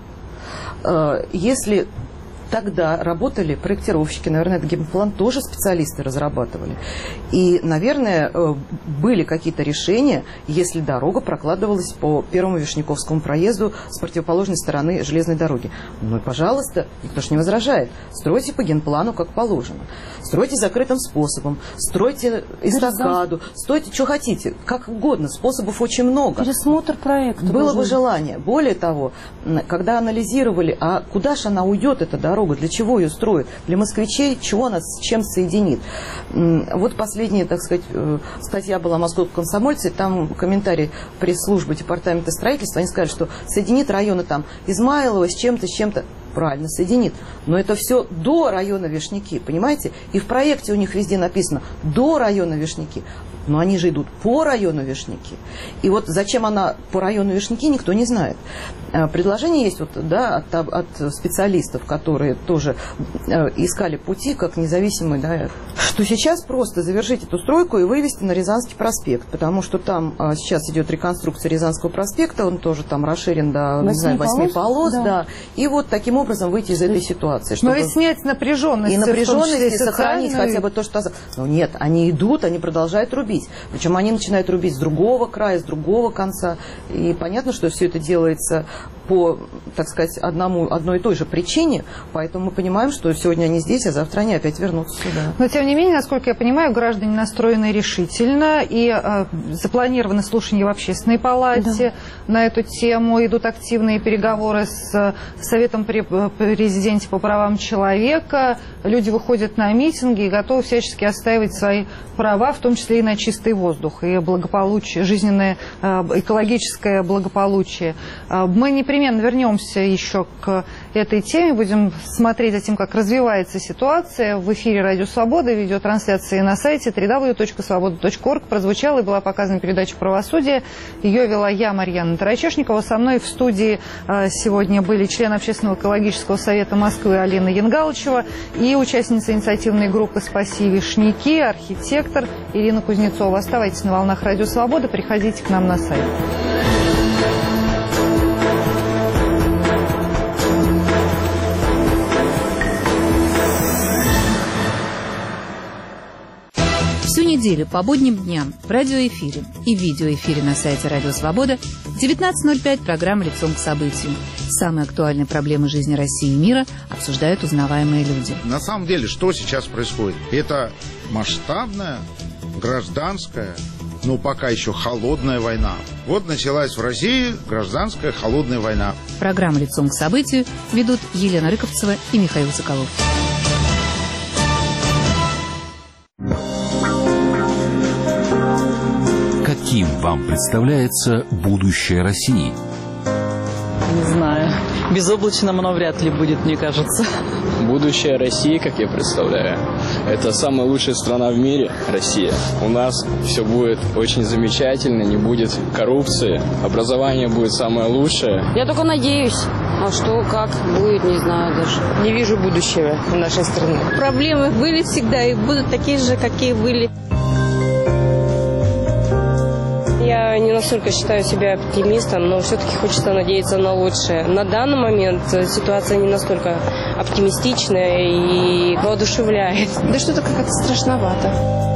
[SPEAKER 5] Если тогда работали проектировщики, наверное, этот генплан тоже специалисты разрабатывали. И, наверное, были какие-то решения, если дорога прокладывалась по Первому Вишняковскому проезду с противоположной стороны железной дороги. Ну и, пожалуйста, никто ж не возражает. Стройте по генплану, как положено. Стройте закрытым способом, стройте эстакаду, стойте, что хотите, как угодно, способов очень много.
[SPEAKER 7] Пересмотр проекта.
[SPEAKER 5] Было бы желание. Более того, когда анализировали, а куда же она уйдет, эта дорога, для чего ее строят, для москвичей, чего она с чем соединит. Вот последняя, так сказать, статья была в «Московском комсомольце», там комментарий пресс-службы департамента строительства, они сказали, что соединит районы там Измайлово с чем-то, с чем-то. Правильно, соединит. Но это все до района Вишняки, понимаете? И в проекте у них везде написано «до района Вишняки». Но они же идут по району Вишняки. И вот зачем она по району Вишняки, никто не знает. Предложение есть вот, да, от, от специалистов, которые тоже искали пути, как независимые, да, что сейчас просто завершить эту стройку и вывести на Рязанский проспект, потому что там сейчас идет реконструкция Рязанского проспекта, он тоже там расширен до, не знаю, восьми полос, да. да. И вот таким образом выйти из этой ситуации.
[SPEAKER 1] Чтобы... Но ведь снять напряженность.
[SPEAKER 5] И напряженность, и сохранить хотя бы то, что... Но нет, они идут, они продолжают рубить. Причем они начинают рубить с другого края, с другого конца. И понятно, что все это делается по, так сказать, одному, одной и той же причине. Поэтому мы понимаем, что сегодня они здесь, а завтра они опять вернутся сюда.
[SPEAKER 1] Но, тем не менее, насколько я понимаю, граждане настроены решительно. И э, запланированы слушания в Общественной палате да. на эту тему. Идут активные переговоры с Советом президента по правам человека. Люди выходят на митинги и готовы всячески отстаивать свои права, в том числе и на чистый воздух, и благополучие, жизненное, экологическое благополучие. Мы непременно вернемся еще к этой теме, будем смотреть за тем, как развивается ситуация. В эфире «Радио Свобода», видеотрансляции на сайте дабл ю дабл ю дабл ю точка свобода точка орг прозвучала и была показана передача «Правосудие». Ее вела я, Марьяна Тарачешникова. Со мной в студии сегодня были член Общественного экологического совета Москвы Алина Янгалычева и участница инициативной группы «Спаси Вишняки», архитектор Ирина Кузнецова. Оставайтесь на волнах «Радио Свобода», приходите к нам на сайт.
[SPEAKER 8] Всю неделю по будним дням в радиоэфире и видеоэфире на сайте «Радио Свобода» в девятнадцать ноль пять программа «Лицом к событию». Самые актуальные проблемы жизни России и мира обсуждают узнаваемые люди.
[SPEAKER 9] На самом деле, что сейчас происходит? Это масштабная, гражданская, но пока еще холодная война. Вот началась в России гражданская холодная война.
[SPEAKER 8] Программу «Лицом к событию» ведут Елена Рыковцева и Михаил Соколов.
[SPEAKER 10] Каким вам представляется будущее России?
[SPEAKER 11] Не знаю. Безоблачным оно вряд ли будет, мне кажется.
[SPEAKER 12] Будущее России, как я представляю, Это самая лучшая страна в мире, Россия. У нас все будет очень замечательно, не будет коррупции, образование будет самое лучшее.
[SPEAKER 13] Я только надеюсь. А что, как будет, не знаю даже.
[SPEAKER 14] Не вижу будущего в нашей стране. Проблемы были всегда и будут такие же, какие были. Я не настолько считаю себя оптимистом, но все-таки хочется надеяться на лучшее. На данный момент ситуация не настолько оптимистичная и воодушевляет.
[SPEAKER 15] Да что-то как-то страшновато.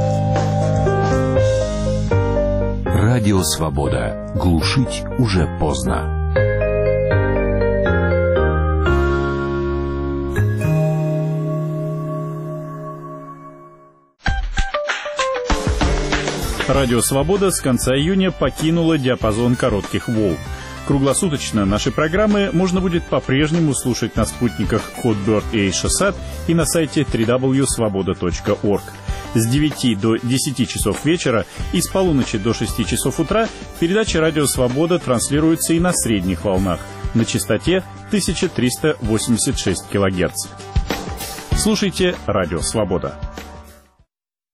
[SPEAKER 10] Радио «Свобода». Глушить уже поздно.
[SPEAKER 16] Радио «Свобода» с конца июня покинула диапазон коротких волн. Круглосуточно наши программы можно будет по-прежнему слушать на спутниках Hotbird и Эйшасат и на сайте три дабл ю свобода точка орг. С девяти до десяти часов вечера и с полуночи до шести часов утра передача «Радио Свобода» транслируется и на средних волнах на частоте тысяча триста восемьдесят шесть килогерц. Слушайте «Радио Свобода».